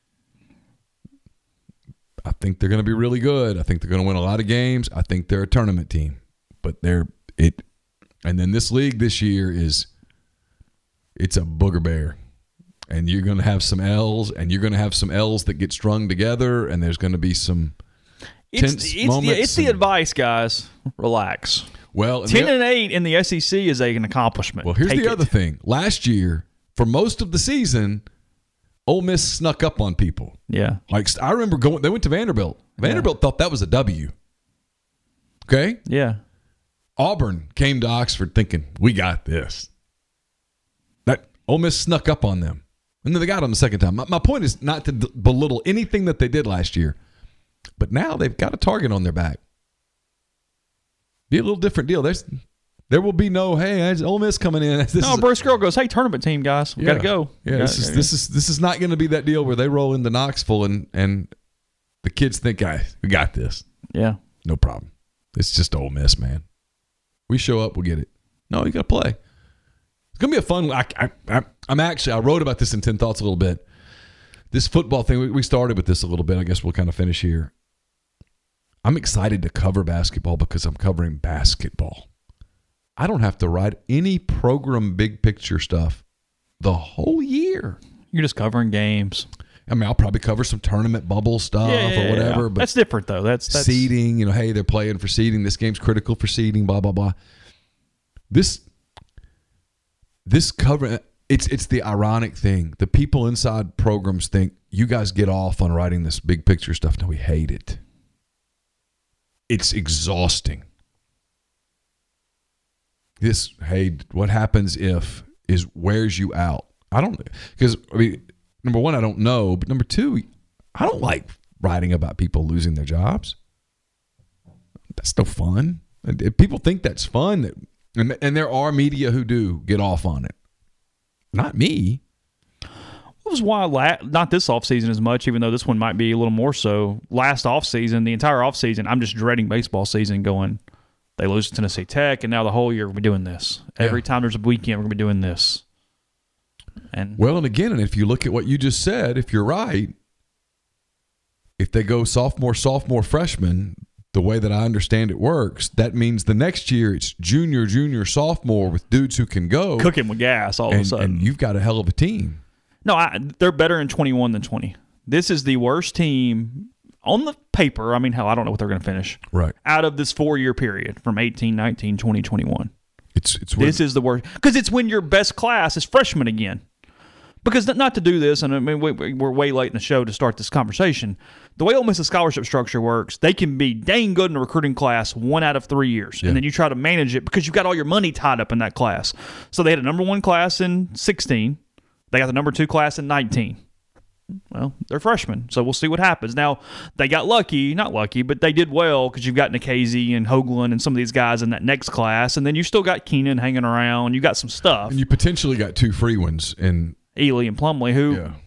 [SPEAKER 6] I think they're going to be really good. I think they're going to win a lot of games. I think they're a tournament team, but they're it. And then this league this year is, it's a booger bear. And you're going to have some L's, and you're going to have some L's that get strung together, and there's going to be some tense
[SPEAKER 5] it's, it's,
[SPEAKER 6] moments.
[SPEAKER 5] Yeah, it's
[SPEAKER 6] and,
[SPEAKER 5] the advice, guys. Relax.
[SPEAKER 6] Well,
[SPEAKER 5] ten
[SPEAKER 6] the,
[SPEAKER 5] and eight in the S E C is a, an accomplishment.
[SPEAKER 6] Well, here's
[SPEAKER 5] Take
[SPEAKER 6] the
[SPEAKER 5] it.
[SPEAKER 6] other thing. Last year, for most of the season, Ole Miss snuck up on people.
[SPEAKER 5] Yeah.
[SPEAKER 6] Like, I remember going, they went to Vanderbilt. Vanderbilt yeah. thought that was a W. Okay?
[SPEAKER 5] Yeah.
[SPEAKER 6] Auburn came to Oxford thinking, we got this. That Ole Miss snuck up on them. And then they got them the second time. My, my point is not to d- belittle anything that they did last year. But now they've got a target on their back. Be a little different deal. There's, there will be no, hey, it's Ole Miss coming in. This
[SPEAKER 5] no, Bruce Girl goes, hey, tournament team, guys. We
[SPEAKER 6] yeah,
[SPEAKER 5] got to go.
[SPEAKER 6] Yeah,
[SPEAKER 5] gotta,
[SPEAKER 6] this, is, this, is, this is not going to be that deal where they roll into Knoxville and, and the kids think, guys, we got this.
[SPEAKER 5] Yeah.
[SPEAKER 6] No problem. It's just Ole Miss, man. We show up, we'll get it. No, you got to play. It's going to be a fun I, I, I, I'm actually, I wrote about this in ten Thoughts a little bit. This football thing, we, we started with this a little bit. I guess we'll kind of finish here. I'm excited to cover basketball because I'm covering basketball. I don't have to write any program big picture stuff the whole year.
[SPEAKER 5] You're just covering games.
[SPEAKER 6] I mean, I'll probably cover some tournament bubble stuff
[SPEAKER 5] yeah, yeah,
[SPEAKER 6] or whatever.
[SPEAKER 5] Yeah.
[SPEAKER 6] But
[SPEAKER 5] that's different, though. That's, that's
[SPEAKER 6] seeding. You know, hey, they're playing for seeding. This game's critical for seeding. Blah blah blah. This this cover. It's it's the ironic thing. The people inside programs think you guys get off on writing this big picture stuff. No, we hate it. It's exhausting. This, hey, what happens if is wears you out. I don't, because, I mean, number one, I don't know. But number two, I don't like writing about people losing their jobs. That's no fun. And people think that's fun. And, and there are media who do get off on it. Not me.
[SPEAKER 5] It was why, la- not this offseason as much, even though this one might be a little more so. Last offseason, the entire offseason, I'm just dreading baseball season going, they lose to Tennessee Tech, and now the whole year we're doing this. Every yeah. time there's a weekend, we're going to be doing this. And
[SPEAKER 6] Well, and again, and if you look at what you just said, if you're right, if they go sophomore, sophomore, freshman, the way that I understand it works, that means the next year it's junior, junior, sophomore with dudes who can go.
[SPEAKER 5] Cooking with gas all
[SPEAKER 6] and,
[SPEAKER 5] of a sudden.
[SPEAKER 6] And you've got a hell of a team.
[SPEAKER 5] No, I, they're better in twenty-one than twenty. This is the worst team on the paper. I mean, hell, I don't know what they're going to finish.
[SPEAKER 6] Right.
[SPEAKER 5] Out of this four-year period from eighteen, nineteen, twenty, twenty-one.
[SPEAKER 6] It's it's
[SPEAKER 5] This is the worst. Because it's when your best class is freshmen again. Because not to do this, and I mean, we, we're way late in the show to start this conversation. The way Ole Miss's scholarship structure works, they can be dang good in a recruiting class one out of three years. Yeah. And then you try to manage it because you've got all your money tied up in that class. So they had a number one class in sixteen. They got the number two class in nineteen. Well, they're freshmen, so we'll see what happens. Now, they got lucky, not lucky, but they did well because you've got Nikhazy and Hoagland and some of these guys in that next class, and then you still got Keenan hanging around. You got some stuff.
[SPEAKER 6] And you potentially got two free ones in
[SPEAKER 5] Ely and Plumlee, who
[SPEAKER 6] yeah.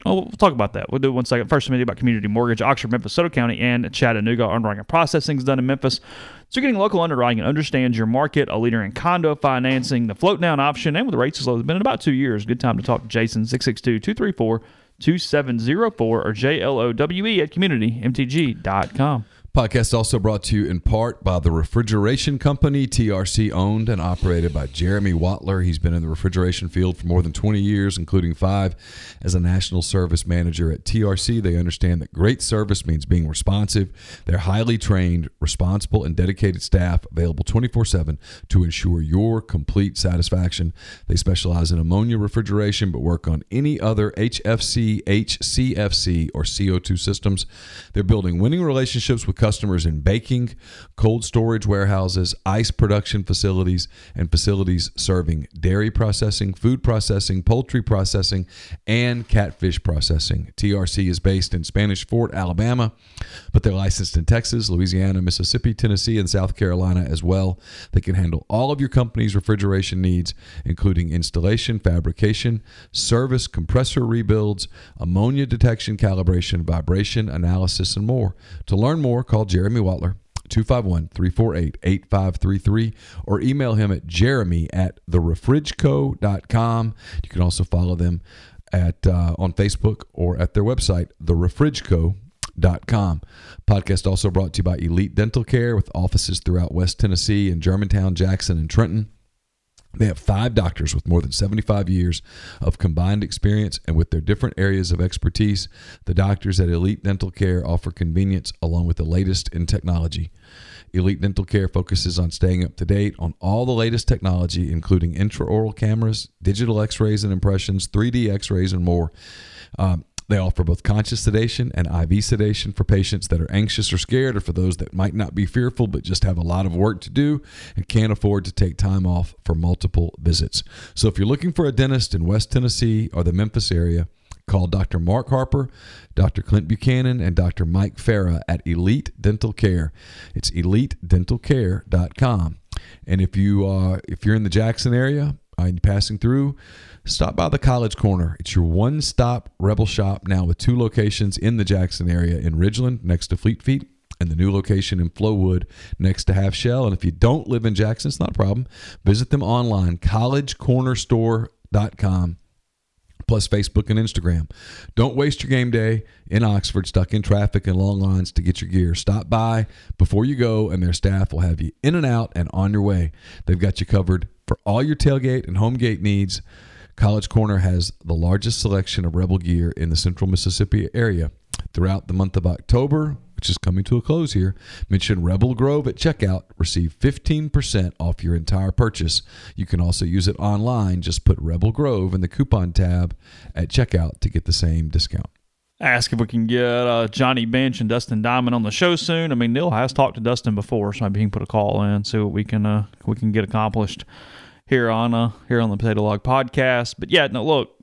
[SPEAKER 5] Well, we'll talk about that. We'll do it one second. First, a minute about Community Mortgage. Oxford, Memphis, Soto County, and Chattanooga. Underwriting and processing is done in Memphis. So you're getting local underwriting and understands your market, a leader in condo financing, the float down option, and with the rates as low. It's been in about two years. Good time to talk to Jason, six six two, two three four, two seven zero four or J L O W E at community M T G dot com.
[SPEAKER 6] Podcast also brought to you in part by the Refrigeration Company, T R C owned and operated by Jeremy Watler. He's been in the refrigeration field for more than twenty years, including five as a national service manager at T R C. They understand that great service means being responsive. They're highly trained, responsible, and dedicated staff available twenty-four seven to ensure your complete satisfaction. They specialize in ammonia refrigeration but work on any other H F C, H C F C, or C O two systems. They're building winning relationships with customers in baking, cold storage warehouses, ice production facilities, and facilities serving dairy processing, food processing, poultry processing, and catfish processing. T R C is based in Spanish Fort, Alabama, but they're licensed in Texas, Louisiana, Mississippi, Tennessee, and South Carolina as well. They can handle all of your company's refrigeration needs, including installation, fabrication, service, compressor rebuilds, ammonia detection, calibration, vibration, analysis, and more. To learn more, call Jeremy Watler, two five one, three four eight, eight five three three, or email him at jeremy at the refrig co dot com. You can also follow them at uh, on Facebook or at their website, the refrig co dot com. Podcast also brought to you by Elite Dental Care with offices throughout West Tennessee and Germantown, Jackson, and Trenton. They have five doctors with more than seventy-five years of combined experience, and with their different areas of expertise, the doctors at Elite Dental Care offer convenience along with the latest in technology. Elite Dental Care focuses on staying up to date on all the latest technology, including intraoral cameras, digital x-rays and impressions, three D x-rays, and more. Um, They offer both conscious sedation and I V sedation for patients that are anxious or scared, or for those that might not be fearful but just have a lot of work to do and can't afford to take time off for multiple visits. So if you're looking for a dentist in West Tennessee or the Memphis area, call Doctor Mark Harper, Doctor Clint Buchanan, and Doctor Mike Farah at Elite Dental Care. It's elite dental care dot com. And if you uh, if you're in the Jackson area and passing through, stop by the College Corner. It's your one-stop Rebel shop now with two locations in the Jackson area, in Ridgeland next to Fleet Feet, and the new location in Flowood next to Half Shell. And if you don't live in Jackson, it's not a problem. Visit them online, college corner store dot com, plus Facebook and Instagram. Don't waste your game day in Oxford stuck in traffic and long lines to get your gear. Stop by before you go, and their staff will have you in and out and on your way. They've got you covered for all your tailgate and home gate needs. College Corner has the largest selection of Rebel gear in the central Mississippi area. Throughout the month of October, which is coming to a close here, mention Rebel Grove at checkout. Receive fifteen percent off your entire purchase. You can also use it online. Just put Rebel Grove in the coupon tab at checkout to get the same discount.
[SPEAKER 5] Ask if we can get uh, Johnny Bench and Dustin Diamond on the show soon. I mean, Neil has talked to Dustin before, so maybe he can put a call in, see what we can uh, we can get accomplished here on uh, here on the Potato Log Podcast. But yeah, no, look,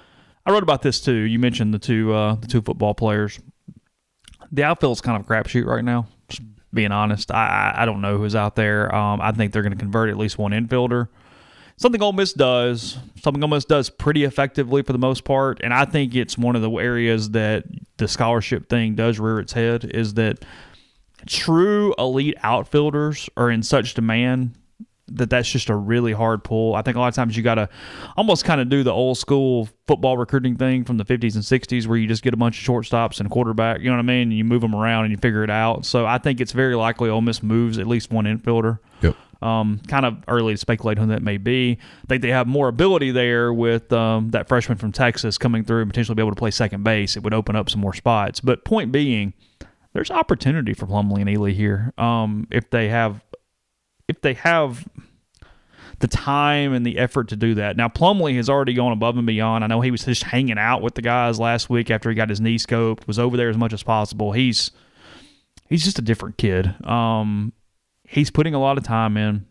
[SPEAKER 5] I wrote about this too. You mentioned the two uh, the two football players. The outfield's kind of a crapshoot right now. Just being honest, I I don't know who's out there. Um, I think they're going to convert at least one infielder. Something Ole Miss does, something Ole Miss does pretty effectively for the most part, and I think it's one of the areas that the scholarship thing does rear its head, is that true elite outfielders are in such demand that that's just a really hard pull. I think a lot of times you got to almost kind of do the old school football recruiting thing from the fifties and sixties where you just get a bunch of shortstops and a quarterback, you know what I mean, and you move them around and you figure it out. So I think it's very likely Ole Miss moves at least one infielder.
[SPEAKER 6] Yep.
[SPEAKER 5] Um, kind of early to speculate who that may be. I think they have more ability there with um, that freshman from Texas coming through and potentially be able to play second base. It would open up some more spots. But point being, there's opportunity for Plumlee and Ely here. Um, if they have, if they have the time and the effort to do that. Now, Plumlee has already gone above and beyond. I know he was just hanging out with the guys last week after he got his knee scoped, was over there as much as possible. He's he's just a different kid. Um, He's putting a lot of time in.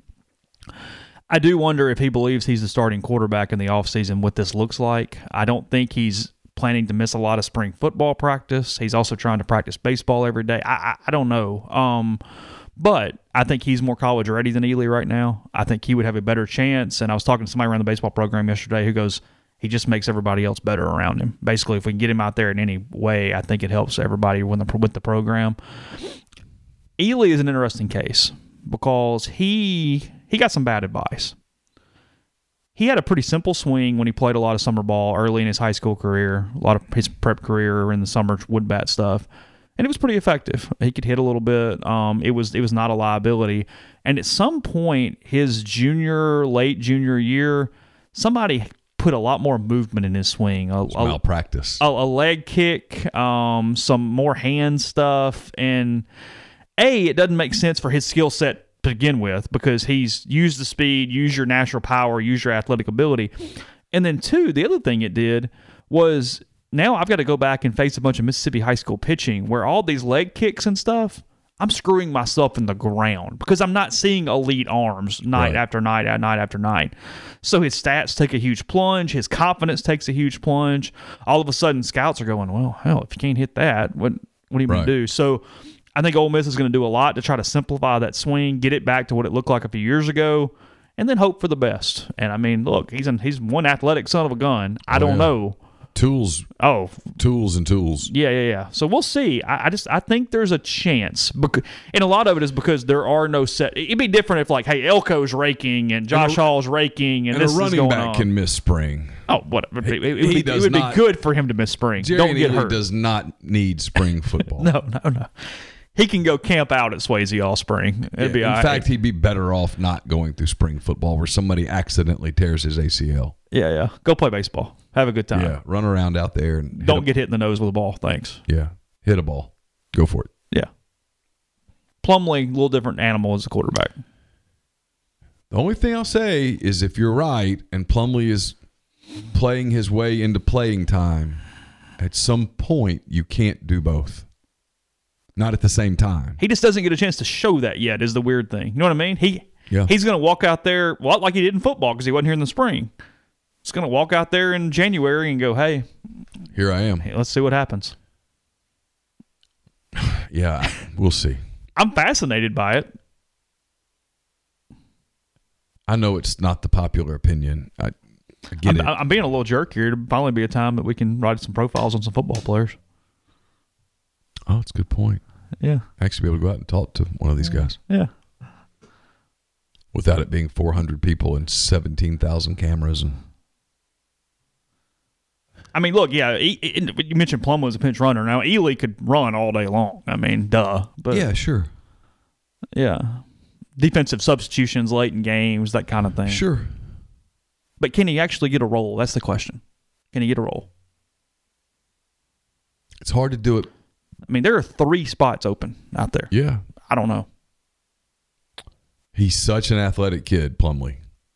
[SPEAKER 5] I do wonder if he believes he's the starting quarterback in the offseason, what this looks like. I don't think he's planning to miss a lot of spring football practice. He's also trying to practice baseball every day. I, I, I don't know. Um, but I think he's more college ready than Ely right now. I think he would have a better chance. And I was talking to somebody around the baseball program yesterday who goes, He just makes everybody else better around him. Basically, if we can get him out there in any way, I think it helps everybody with the, with the program. Ely is an interesting case because he he got some bad advice. He had a pretty simple swing when he played a lot of summer ball early in his high school career, a lot of his prep career in the summer wood bat stuff, and it was pretty effective. He could hit a little bit. Um, it was it was not a liability. And at some point, his junior, late junior year, somebody put a lot more movement in his swing. A,
[SPEAKER 6] a malpractice.
[SPEAKER 5] A, a leg kick, um, some more hand stuff, and A, it doesn't make sense for his skill set to begin with because he's used the speed, use your natural power, use your athletic ability. And then two, the other thing it did was now I've got to go back and face a bunch of Mississippi high school pitching where all these leg kicks and stuff, I'm screwing myself in the ground because I'm not seeing elite arms night right. after night, night after night. So his stats take a huge plunge. His confidence takes a huge plunge. All of a sudden, scouts are going, well, hell, if you can't hit that, what, what are you going to do? So I think Ole Miss is going to do a lot to try to simplify that swing, get it back to what it looked like a few years ago, and then hope for the best. And, I mean, look, he's an, he's one athletic son of a gun. I oh, don't yeah. know.
[SPEAKER 6] Tools.
[SPEAKER 5] Oh.
[SPEAKER 6] Tools and tools.
[SPEAKER 5] Yeah, yeah, yeah. So we'll see. I, I just I think there's a chance. Because, and a lot of it is because there are no set. It'd be different if, like, hey, Elko's raking and Josh and a, Hall's raking and, and this is going on.
[SPEAKER 6] A running back can miss spring.
[SPEAKER 5] Oh, whatever. It, it, it, would, be, it would not, be good for him to miss spring.
[SPEAKER 6] Jerry
[SPEAKER 5] Don't get
[SPEAKER 6] Ely
[SPEAKER 5] hurt.
[SPEAKER 6] does not need spring football.
[SPEAKER 5] no, no, no. He can go camp out at Swayze all spring. It'd
[SPEAKER 6] yeah,
[SPEAKER 5] be
[SPEAKER 6] in
[SPEAKER 5] all
[SPEAKER 6] fact,
[SPEAKER 5] right.
[SPEAKER 6] he'd be better off not going through spring football where somebody accidentally tears his A C L.
[SPEAKER 5] Yeah, yeah. Go play baseball. Have a good time.
[SPEAKER 6] Yeah, run around out there. and
[SPEAKER 5] Don't hit get hit in the nose with a ball. Thanks.
[SPEAKER 6] Yeah, hit a ball. Go for it.
[SPEAKER 5] Yeah. Plumlee, a little different animal as a quarterback.
[SPEAKER 6] The only thing I'll say is if you're right and Plumlee is playing his way into playing time, at some point you can't do both. Not at the same time.
[SPEAKER 5] He just doesn't get a chance to show that yet is the weird thing. You know what I mean? He yeah. He's going to walk out there well, like he did in football because he wasn't here in the spring. He's going to walk out there in January and go, hey.
[SPEAKER 6] Here I am.
[SPEAKER 5] Hey, let's see what happens.
[SPEAKER 6] Yeah, we'll see.
[SPEAKER 5] I'm fascinated by it.
[SPEAKER 6] I know it's not the popular opinion. I, I get
[SPEAKER 5] I'm,
[SPEAKER 6] it.
[SPEAKER 5] I'm being a little jerk here. It'll finally be a time that we can write some profiles on some football players.
[SPEAKER 6] Oh, that's a good point.
[SPEAKER 5] Yeah.
[SPEAKER 6] Actually be able to go out and talk to one of these guys.
[SPEAKER 5] Yeah.
[SPEAKER 6] Without it being four hundred people and seventeen thousand cameras. and.
[SPEAKER 5] I mean, look, yeah, he, he, you mentioned Plum was a pinch runner. Now, Ely could run all day long. I mean, duh. But
[SPEAKER 6] yeah, sure.
[SPEAKER 5] Yeah. Defensive substitutions late in games, that kind of thing.
[SPEAKER 6] Sure.
[SPEAKER 5] But can he actually get a role? That's the question. Can he get a role?
[SPEAKER 6] It's hard to do it.
[SPEAKER 5] I mean, there are three spots open out there.
[SPEAKER 6] Yeah.
[SPEAKER 5] I don't know.
[SPEAKER 6] He's such an athletic kid, Plumlee.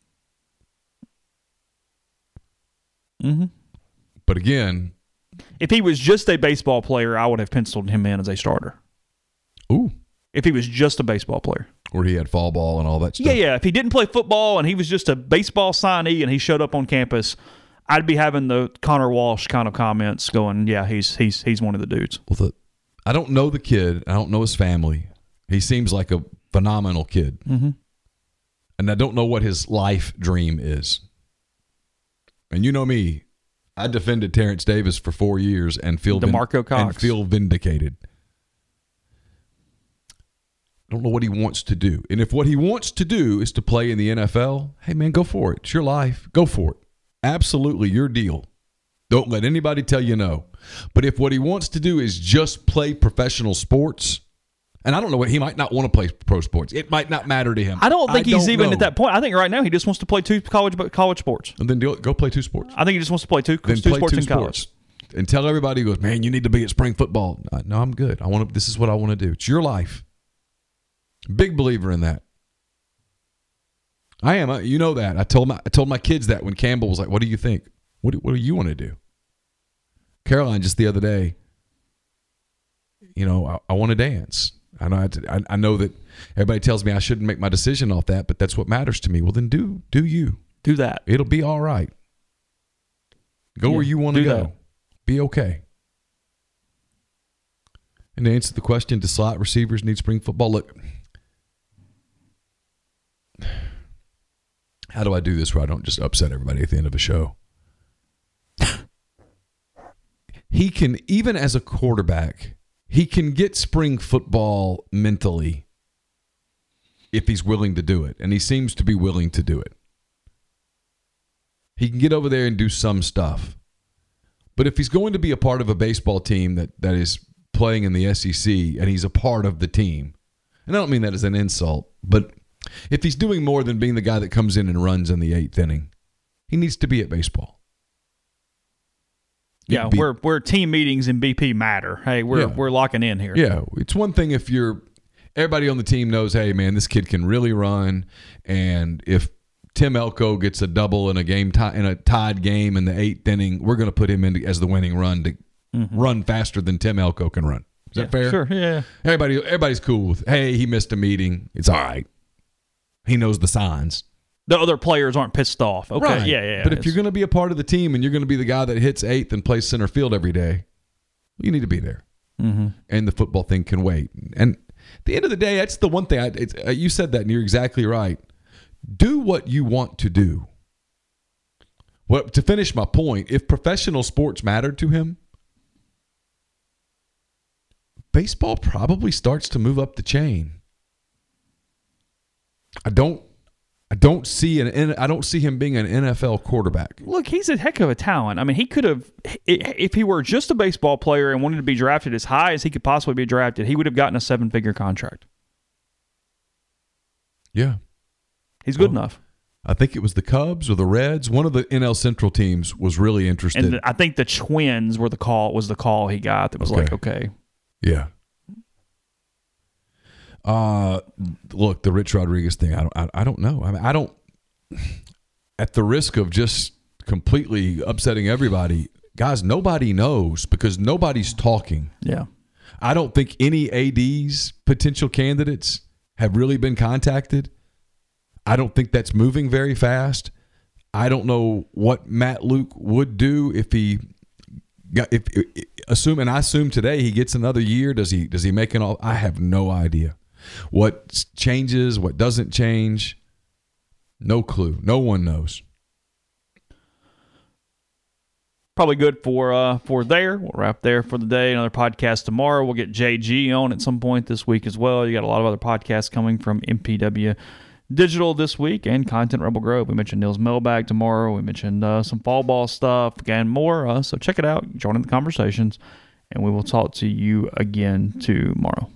[SPEAKER 5] Mm-hmm.
[SPEAKER 6] But again,
[SPEAKER 5] if he was just a baseball player, I would have penciled him in as a starter.
[SPEAKER 6] Ooh.
[SPEAKER 5] If he was just a baseball player.
[SPEAKER 6] Or he had fall ball and all that stuff.
[SPEAKER 5] Yeah, yeah. If he didn't play football and he was just a baseball signee and he showed up on campus, I'd be having the Connor Walsh kind of comments going, yeah, he's he's he's one of the dudes.
[SPEAKER 6] Well, the, I don't know the kid. I don't know his family. He seems like a phenomenal kid.
[SPEAKER 5] Mm-hmm.
[SPEAKER 6] And I don't know what his life dream is. And you know me. I defended Terrence Davis for four years and feel
[SPEAKER 5] DeMarco Cox.
[SPEAKER 6] and feel vindicated. I don't know what he wants to do. And if what he wants to do is to play in the N F L, hey, man, go for it. It's your life. Go for it. Absolutely your deal. Don't let anybody tell you no. But if what he wants to do is just play professional sports, and I don't know what he might not want to play pro sports. It might not matter to him.
[SPEAKER 5] I don't think
[SPEAKER 6] I
[SPEAKER 5] he's
[SPEAKER 6] don't
[SPEAKER 5] even
[SPEAKER 6] know.
[SPEAKER 5] at that point. I think right now he just wants to play two college college sports.
[SPEAKER 6] And then do it, go play two sports.
[SPEAKER 5] I think he just wants to play two,
[SPEAKER 6] then
[SPEAKER 5] two
[SPEAKER 6] play
[SPEAKER 5] sports
[SPEAKER 6] two
[SPEAKER 5] in
[SPEAKER 6] sports.
[SPEAKER 5] college.
[SPEAKER 6] And tell everybody who goes, man, you need to be at spring football. No, I'm good. I want to. This is what I want to do. It's your life. Big believer in that. I am. You know that. I told my I told my kids that when Campbell was like, "What do you think? What do, what do you want to do?" Caroline just the other day. You know, I, I want to dance. I know. I, I know that everybody tells me I shouldn't make my decision off that, but that's what matters to me. Well, then do do you
[SPEAKER 5] do that?
[SPEAKER 6] It'll be all right. Go yeah, where you want to go. That. Be okay. And to answer the question, do slot receivers need spring football? Look, how do I do this where I don't just upset everybody at the end of a show? he can, even as a quarterback, he can get spring football mentally if he's willing to do it, and he seems to be willing to do it. He can get over there and do some stuff. But if he's going to be a part of a baseball team that, that is playing in the S E C and he's a part of the team, and I don't mean that as an insult, but if he's doing more than being the guy that comes in and runs in the eighth inning, he needs to be at baseball.
[SPEAKER 5] Yeah, be, where where team meetings and B P matter. Hey, we're yeah. we're locking in here.
[SPEAKER 6] Yeah, it's one thing if you're everybody on the team knows, hey man, this kid can really run, and if Tim Elko gets a double in a game tie, in a tied game in the eighth inning, we're going to put him in as the winning run to mm-hmm. run faster than Tim Elko can run. Is
[SPEAKER 5] yeah,
[SPEAKER 6] that fair?
[SPEAKER 5] Sure. Yeah.
[SPEAKER 6] Everybody everybody's cool with, hey, he missed a meeting. It's all right. He knows the signs.
[SPEAKER 5] The other players aren't pissed off. Okay,
[SPEAKER 6] right.
[SPEAKER 5] yeah, yeah.
[SPEAKER 6] But if you're going to be a part of the team and you're going to be the guy that hits eighth and plays center field every day, you need to be there.
[SPEAKER 5] Mm-hmm.
[SPEAKER 6] And the football thing can wait. And at the end of the day, that's the one thing. I, it's, uh, you said that, and you're exactly right. Do what you want to do. Well, to finish my point, if professional sports mattered to him, baseball probably starts to move up the chain. I don't. I don't see an. I don't see him being an N F L quarterback.
[SPEAKER 5] Look, he's a heck of a talent. I mean, he could have, if he were just a baseball player and wanted to be drafted as high as he could possibly be drafted, he would have gotten a seven-figure contract.
[SPEAKER 6] Yeah,
[SPEAKER 5] he's good well, enough.
[SPEAKER 6] I think it was the Cubs or the Reds. One of the N L Central teams was really interested.
[SPEAKER 5] And I think the Twins were the call. Was the call he got that was okay. like, okay,
[SPEAKER 6] yeah. Uh, look, the Rich Rodriguez thing, I don't, I, I don't know. I mean, I don't, at the risk of just completely upsetting everybody, guys, nobody knows because nobody's talking.
[SPEAKER 5] Yeah.
[SPEAKER 6] I don't think any A Ds, potential candidates, have really been contacted. I don't think that's moving very fast. I don't know what Matt Luke would do if he got, if, if assume, and I assume today he gets another year. Does he, does he make an all? I have no idea. What changes, what doesn't change, no clue. No one knows.
[SPEAKER 5] Probably good for uh, for there. We'll wrap there for the day. Another podcast tomorrow. We'll get J G on at some point this week as well. You got a lot of other podcasts coming from M P W Digital this week and Content Rebel Grove. We mentioned Neil's mailbag tomorrow. We mentioned uh, some fall ball stuff and more. Uh, so check it out. Join in the conversations, and we will talk to you again tomorrow.